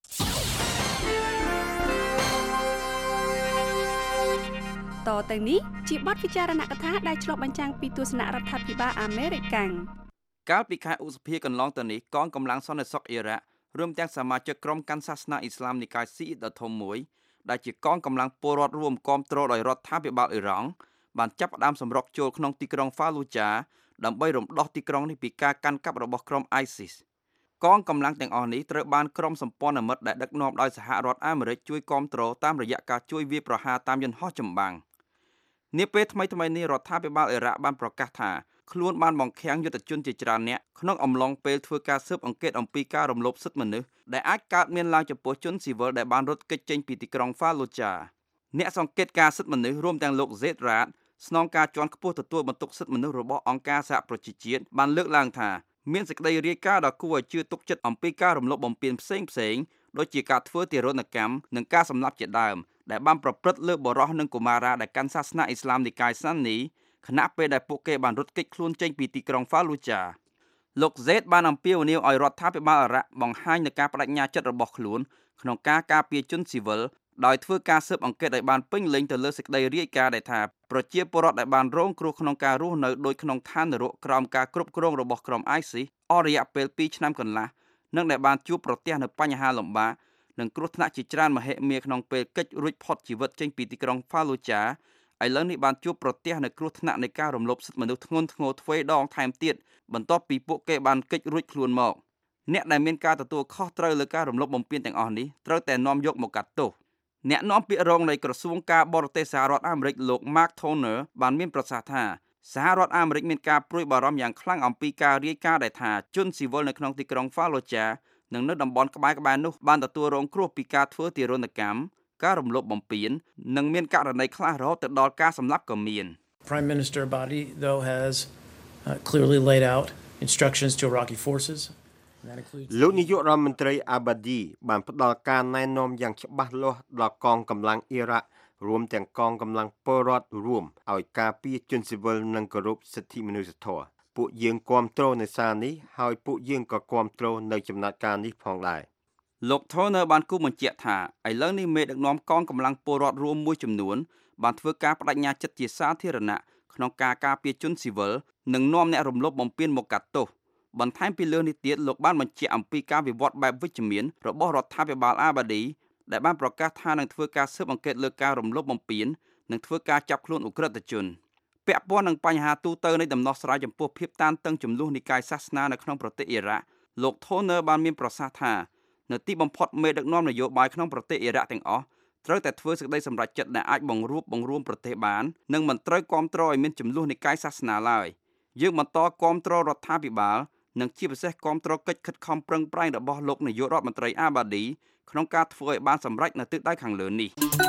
[SPEAKER 3] តទៅនេះជាបទពិចារណកថាដែលឆ្លុះបញ្ចាំងពីទស្សនៈរដ្ឋាភិបាលអាមេរិកកាំង
[SPEAKER 4] កាលពីខែឧសភាកន្លងទៅនេះកងកម្លាំងសន្តិសុខអ៊ីរ៉ាក់រួមទាំងសមាជិកក្រុមកាន់សាសនាអ៊ីស្លាមនិកាយស៊ីអ៊ីតដ៏ធំមួយដែលជាកងកម្លាំងពលរដ្ឋរួមគាំទ្រដោយរដ្ឋាភិបាលអ៊ីរ៉ង់បានចាប់ផ្ដើមសម្រុកចូលក្នុងទីក្រុង Fallujah ដើម្បីរំដោះទីក្រុងនេះពីការកាន់កាប់របស់ក្រុម ISIS កងកម្លាំងទាំងអស់នេះត្រូវបានក្រុមសម្ព័ន្ធមិត្តដែលដឹកនាំដោយសហរដ្ឋអាមេរិកជួយគាំទ្រតាមរយៈការជួយវាយប្រហារតាមយន្តហោះចម្បាំងនាពេលថ្មីៗនេះរដ្ឋាភិបាលអ៊ីរ៉ាក់បានប្រកាសថាខ្លួនបានបង្ខាំងយុទ្ធជនជាច្រើនអ្នកក្នុងអំឡុងពេលធ្វើការស៊ើបអង្កេតអំពីការរំលោភសិទ្ធិមនុស្សដែលអាចកើតមានឡើងចំពោះជនស៊ីវិលដែលបានរត់គេចចេញពីទីក្រុង Fallujah អ្នកសង្កេតការសិទ្ធិមនុស្សរួមទាំងលោក Zeid Rad ស្នងការជាន់ខ្ពស់ទទួលបន្ទុកសិទ្ធិមនុស្សរបស់អង្គការសហប្រជាជាតិបានលើកឡើងថាមានសេចក្តីរាយការណ៍ដ៏គួរឲ្យជឿទុកចិត្តអំពីការរំលោភបំពានផ្សេងៗដូចជាការធ្វើទារុណកម្មនិងការសម្លាប់ជាដើមដែលបានប្រព្រឹត្តលើបុរសនិងកុមារាដែលកាន់សាសនាអ៊ីស្លាមនិកាយសានីខណៈពេលដែលពួកគេបានរត់គេចខ្លួនចេញពីទីក្រុង Fallujah លោក Zeid បានអំពាវនាវឲ្យរដ្ឋាភិបាលអ៊ីរ៉ាក់បង្ហាញនូវការបដិញ្ញាចិត្តរបស់ខ្លួនក្នុងការការពារជនស៊ីវិលដោយធ្វើការស៊ើបអង្កេតឲ្យបានពេញលេញទៅលើសេចក្តីរាយការណ៍ដែលថាប្រជាពលរដ្ឋដែលបានរងគ្រោះក្នុងការរស់នៅដូចក្នុងឋាននរកក្រោមការគ្រប់គ្រងរបស់ក្រុម ISIS អស់រយៈពេលពីរឆ្នាំកន្លះនិងដែលបានជួបប្រទះនូវបញ្ហាលំបាកនិងគ្រោះថ្នាក់ជាច្រើនមហិមាក្នុងពេលគេចរួចផុតជីវិតចេញពីទីក្រុង Fallujah ឥឡូវនេះបានជួបប្រទះនូវគ្រោះថ្នាក់នៃការរំលោភសិទ្ធិមនុស្សធ្ងន់ធ្ងរទ្វេដងថែមទៀតបន្ទាប់ពីពួកគេបានគេចរួចខ្លួនមកអ្នកដែលមានការទទួលខុសត្រូវលើការរំលោភបំពានទាំងអស់នេះត្រូវតែនាំយកមកកាត់ទោសអ្នកនាំពាក្យរងនៃក្រសួងការបរទេសសហរដ្ឋអាមេរិកលោក Mark Toner បានមានប្រសាសន៍ថាសហរដ្ឋអាមេរិកមានការព្រួយបារម្ភយ៉ាងខ្លាំងអំពីការរាយការណ៍ដែលថាជនស៊ីវិលនៅក្នុងទីក្រុង Fallujah និងនៅតំបន់ក្បែរៗនោះបានទទួលរងគ្រោះពីការធ្វើទារុណកម្មការរំលោភបំពាននិងមានករណីខ្លះរហូតទៅដល់ការសម្លាប់ក៏មាន
[SPEAKER 22] Prime Minister Abadi though has uh, clearly laid out instructions to Iraqi forces
[SPEAKER 16] លោកនាយករដ្ឋមន្ត្រីអាបាឌីបានផ្ដល់ការណែនាំយ៉ាងច្បាស់លាស់ដល់កងកម្លាំងអ៊ីរ៉ាក់រួមទាំងកងកម្លាំងពលរដ្ឋរួមឲ្យការពារជនស៊ីវិលនិងគោរពសិទ្ធិមនុស្សធម៌ពួកយើងគ្រប់គ្រងនៅសារនេះហើយពួកយើងក៏គ្រប់គ្រងនៅចំណាត់ការនេះផងដែរ
[SPEAKER 4] លោក Toner បានគូបញ្ជាក់ថាឥឡូវនេះមេដឹកនាំកងកម្លាំងពលរដ្ឋរួមមួយចំនួនបានធ្វើការបដិញ្ញាចិត្តជាសាធារណៈក្នុងការការពារជនស៊ីវិលនិងនាំអ្នករំលោភបំពានមកកាត់ទោសបន្ថែមពីលើនេះទៀតលោកបានបញ្ជាក់អំពីការវិវត្តបែបវិជ្ជមានរបស់រដ្ឋាភិបាលអាបាឌីដែលបានប្រកាសថានឹងធ្វើការស៊ើបអង្កេតលើការរំលោភបំពាននិងធ្វើការចាប់ខ្លួនឧក្រិដ្ឋជនពាក់ព័ន្ធនឹងបញ្ហាទូទៅនៃដំណោះស្រាយចំពោះភាពតានតឹងចំនួននិកាយសាសនានៅក្នុងប្រទេសអ៊ីរ៉ាក់លោក Toner បានមានប្រសាសន៍ថានៅទីបំផុតមេដឹកនាំនយោបាយក្នុងប្រទេសអ៊ីរ៉ាក់ទាំងអស់ត្រូវតែធ្វើសេចក្តីសម្រេចចិត្តដែលអាចបង្រួបបង្រួមប្រទេសបាននិងមិនត្រូវគ្រប់គ្រងឲ្យមានចំនួននិកាយសាសនាឡើយយើងបន្តគ្រប់គ្រងរដ្ឋាភិបាលនិងជាពិសេសគ្រប់គ្រងកិច្ចខិតខំប្រឹងប្រែងរបស់លោកនាយករដ្ឋមន្ត្រីអាបាឌីក្នុងការធ្វើឲ្យបានសម្រេចនៅទិសដៅខាងលើនេះ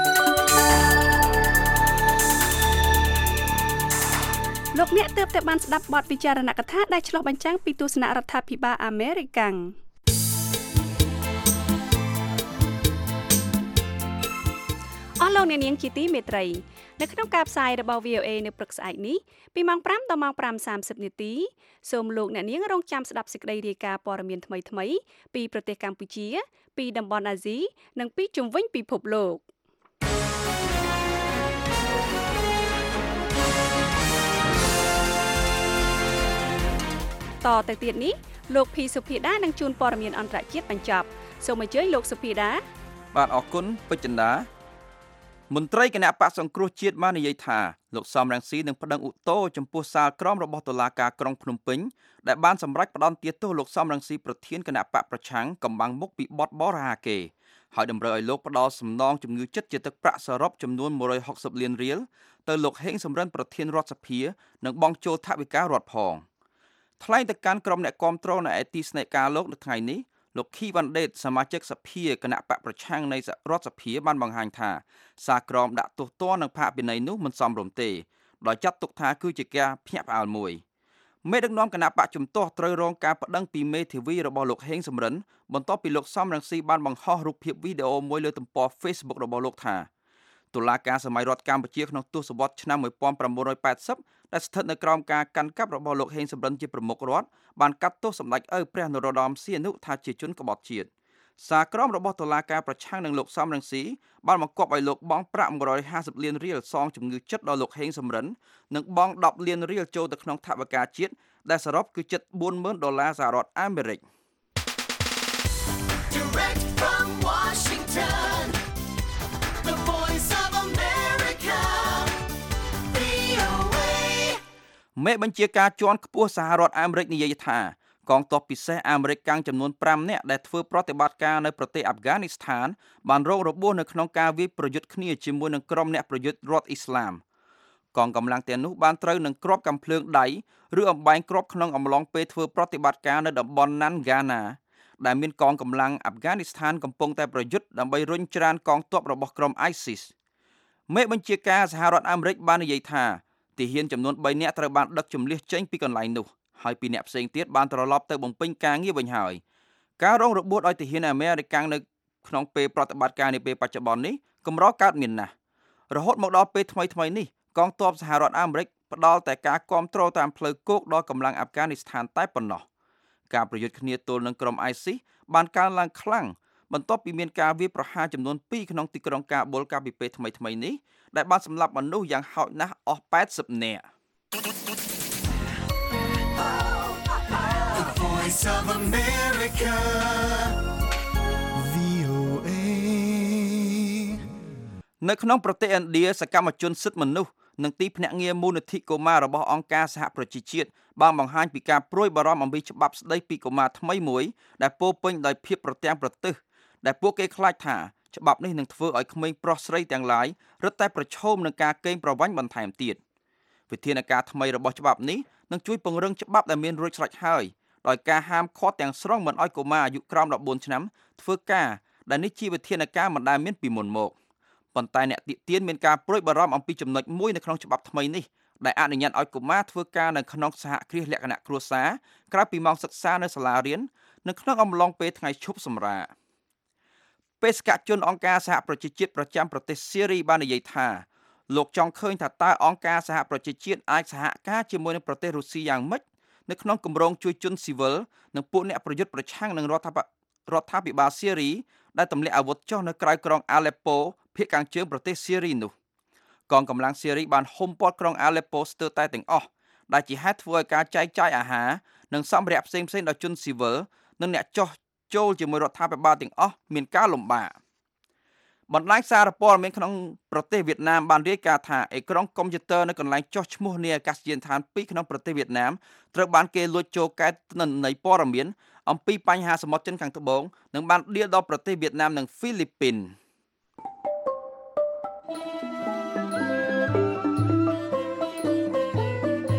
[SPEAKER 3] លោកអ្នកទើបតែបានស្ដាប់បទពិចារណកថាដែលឆ្លុះបញ្ចាំងពីទស្សនៈរដ្ឋាភិបាលអាមេរិកកាំងអអស់លោកអ្នកនាងជាទីមេត្រីនៅក្នុងការផ្សាយរបស់ វី អូ เอ នៅព្រឹកស្អែកនេះពីម៉ោងប្រាំដល់ម៉ោងប្រាំសាមសិបនាទីសូមលោកអ្នកនាងរងចាំស្ដាប់សេចក្តីរាយការណ៍ព័ត៌មានថ្មីៗពីប្រទេសកម្ពុជាពីតំបន់អាស៊ីនិងពីជុំវិញពិភពលោកតទៅទៀតនេះលោកភីសុភាដានឹងជួនព័ត៌មានអន្តរជាតិបញ្ចប់សូមអញ្ជើញលោកសុភាដា
[SPEAKER 4] បាទអរគុណពេជ្រចិន្តាមន្ត្រីគណៈបក្សសង្គ្រោះជាតិបាននិយាយថាលោកសំរងស៊ីនឹងប្តឹងឧទ្ធរចំពោះសាលក្រមរបស់តុលាការក្រុងភ្នំពេញដែលបានសម្រេចផ្តន្ទាទោសលោកសំរងស៊ីប្រធានគណៈបកប្រឆាំងកំបាំងមុខពីបទបរិហាកេរ្តិ៍ហើយតម្រូវឲ្យលោកផ្តល់សំណងជំងឺចិត្តជាទឹកប្រាក់សរុបចំនួនមួយរយហុកសិបលានរៀលទៅលោកហេងសំរិនប្រធានរដ្ឋសភានិងបង់ចូលថវិការដ្ឋផងថ្លែងទៅកាន់ក្រុមអ្នកគាំទ្រនៅឯទីស្នាក់ការលោកនៅថ្ងៃនេះលោកខីវ៉ាន់ដេតសមាជិកសភាគណៈបកប្រឆាំងនៃរដ្ឋសភាបានបង្ហាញថាសារក្រមដាក់ទោសទណ្ឌនឹងផាកពិន័យនោះមិនសមរម្យទេដោយចាត់ទុកថាគឺជាការភ្ញាក់ផ្អើលមួយមេដឹកនាំគណៈបកជំទាស់ត្រូវរងការប្តឹងពីមេធាវីរបស់លោកហេងសំរិនបន្ទាប់ពីលោកសំរងស៊ីបានបង្ហោះរូបភាពវីដេអូមួយលើទំព័រ Facebook របស់លោកថាតុលាការសម័យរដ្ឋកម្ពុជាក្នុងទសវត្សរ៍ឆ្នាំmột nghìn chín trăm tám mươiដែលស្ថិតនៅក្រោមការកាន់កាប់របស់លោកហេងសំរិនជាប្រមុខរដ្ឋបានកាត់ទោសសម្ដេចឪព្រះនរោត្តមសីហនុថាជាជនក្បត់ជាតិសារក្រមរបស់តុលាការប្រឆាំងនឹងលោកសំរងស៊ីបានបង្គាប់ឲ្យលោកបង់ប្រាក់មួយរយห้าสิบលានរៀលសងជំងឺចិត្តដល់លោកហេងសំរិននិងបង់ដប់លានរៀលចូលទៅក្នុងថវិកាជាតិដែលសរុបគឺជិតបួនម៉ឺនដុល្លារសហរដ្ឋអាមេរិកមេបញ្ជាការជាន់ខ្ពស់សហរដ្ឋអាមេរិកនិយាយថាកងទ័ពពិសេសអាមេរិកកាំងចំនួនប្រាំនាក់ដែលធ្វើប្រតិបត្តិការនៅប្រទេសអាហ្វហ្គានីស្ថានបានរងរបួសនៅក្នុងការវាយប្រយុទ្ធគ្នាជាមួយនឹងក្រុមអ្នកប្រយុទ្ធរដ្ឋអ៊ីស្លាមកងកម្លាំងទាំងនោះបានត្រូវនឹងគ្រាប់កាំភ្លើងដៃឬអំបែងគ្រាប់ក្នុងអំឡុងពេលធ្វើប្រតិបត្តិការនៅតំបន់ណាន់ហ្គាណាដែលមានកងកម្លាំងអាហ្វហ្គានីស្ថានកំពុងតែប្រយុទ្ធដើម្បីរុញច្រានកងទ័ពរបស់ក្រុម ไอស៊ីស មេបញ្ជាការសហរដ្ឋអាមេរិកបាននិយាយថាទាហានចំនួនបីនាក់ត្រូវបានដឹកជម្លៀសចេញពីកន្លែងនោះហើយពីរនាក់ផ្សេងទៀតបានត្រឡប់ទៅបំពេញការងារវិញហើយការរងរបួសដោយទាហានអាមេរិកនៅក្នុងពេលប្រតិបត្តិការនាពេលបច្ចុប្បន្ននេះកម្រកើតមានណាស់រហូតមកដល់ពេលថ្មីថ្មីនេះកងទ័ពសហរដ្ឋអាមេរិកផ្ដល់តែការគ្រប់គ្រងតាមផ្លូវគោកដល់កម្លាំងអាហ្វហ្គានីស្ថានតែប៉ុណ្ណោះការប្រយុទ្ធគ្នាទល់នឹងក្រុម ไอស៊ីស បានកើនឡើងខ្លាំងបន្ទាប់ពីមានការវាយប្រហារចំនួនពីរក្នុងទីក្រុងកាបូលកាលពីពេលថ្មីថ្មីនេះដែលបានសម្លាប់មនុស្សយ៉ាងហោចណាស់អស់แปดสิบនាក់
[SPEAKER 2] The Voice of America វី អូ เอ
[SPEAKER 4] នៅក្នុងប្រទេសឥណ្ឌាសកម្មជនសិទ្ធិមនុស្សនិងទីភ្នាក់ងារមូលនិធិកុមាររបស់អង្គការសហប្រជាជាតិបានបង្ហាញពីការព្រួយបារម្ភអំពីច្បាប់ស្តីពីកុមារថ្មីមួយដែលពោពេញដោយភាពប្រទាំងប្រទើសដែលពួកគេខ្លាចថាច្បាប់នេះនឹងធ្វើឲ្យក្មេងប្រុសស្រីទាំងឡាយរឹតតែប្រឈមនឹងការកេងប្រវ័ញ្ចបន្ថែមទៀតវិធានការថ្មីរបស់ច្បាប់នេះនឹងជួយពង្រឹងច្បាប់ដែលមានរួចស្រេចហើយដោយការហាមឃាត់ទាំងស្រុងមិនឲ្យកុមារអាយុក្រោម14ឆ្នាំធ្វើការដែលនេះជាវិធានការមិនដែលមានពីមុនមកប៉ុន្តែអ្នកទាក់ទាញមានការព្រួយបារម្ភអំពីចំណុចមួយនៅក្នុងច្បាប់ថ្មីនេះដែលអនុញ្ញាតឲ្យកុមារធ្វើការនៅក្នុងសហគ្រាសលក្ខណៈគ្រួសារក្រៅពីម៉ោងសិក្សានៅសាលារៀននិងក្នុងអំឡុងពេលថ្ងៃឈប់សម្រាកបេសកជនអង្គការសហប្រជាជាតិប្រចាំប្រទេសសេរីបាននិយាយថាលោកចង់ឃើញថាតើអង្គការសហប្រជាជាតិអាចសហការជាមួយនឹងប្រទេសរុស្ស៊ីយ៉ាងម៉េចនៅក្នុងគម្រោងជួយជនស៊ីវិលនិងពួកអ្នកប្រយុទ្ធប្រឆាំងនឹងរដ្ឋាភិបាលរដ្ឋាភិបាលសេរីដែលទម្លាក់អាវុធចុះនៅក្រៅក្រុងអាឡេប៉ូភាគខាងជើងប្រទេសសេរីនោះកងកម្លាំងសេរីបានហុំព័ទ្ធក្រុងអាឡេប៉ូស្ទើរតែទាំងអស់ដែលជាហេតុធ្វើឲ្យការចែកចាយអាហារនិងសម្ភារៈផ្សេងៗដល់ជនស៊ីវិលនិងអ្នកចោះចូលជាមួយរដ្ឋាភិបាលទាំងអស់មានការលំបាកបណ្ដាញសារព័ត៌មានក្នុងប្រទេសវៀតណាមបានរាយការណ៍ថាអេក្រង់កុំព្យូទ័រនៅកន្លែងចុះឈ្មោះនៃអាកាសយានដ្ឋានពីរក្នុងប្រទេសវៀតណាមត្រូវបានគេលួចចូលកែទិន្នន័យព័ត៌មានអំពីបញ្ហាសមុទ្រចិនខាងត្បូងនិងបានដៀលដល់ប្រទេសវៀតណាមនិងហ្វីលីពីន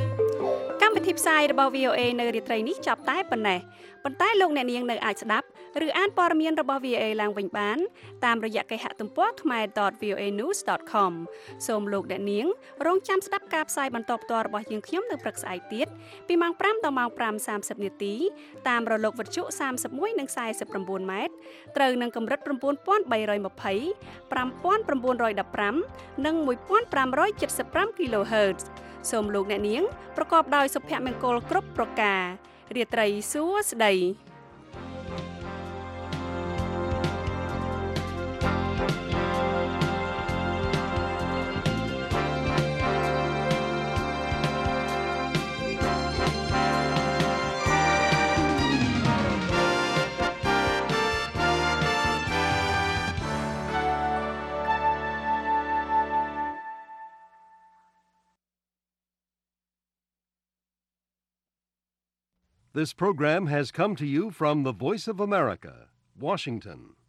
[SPEAKER 3] កម្មវិធីផ្សាយរបស់ វី អូ เอ នៅរាត្រីនេះចាប់តែប៉ុណ្ណេះប៉ុន្តែលោកអ្នកនាងនៅអាចស្ដាប់ឬអានព័ត៌មានរបស់ វី អូ เอ ឡើងវិញបានតាមរយៈគេហទំព័រ khmer dot v o a news dot com សូមលោកអ្នកនាងរងចាំស្ដាប់ការផ្សាយបន្តផ្ទាល់របស់យើងខ្ញុំនៅព្រឹកស្អែកទៀតពីម៉ោងfiveដល់ម៉ោងfiveសាមសិបនាទីតាមរលកវិទ្យុthirty-oneនិងforty-nineម៉ែត្រត្រូវនឹងកម្រិតnine thousand three hundred twenty, five thousand nine hundred fifteenនិងfifteen seventy-fiveគីឡូហឺត សូមលោកអ្នកនាងប្រកបដោយសុភមង្គលគ្រប់ប្រការរាត្រីសួស្តី
[SPEAKER 5] This program has come to you from the Voice of America, Washington.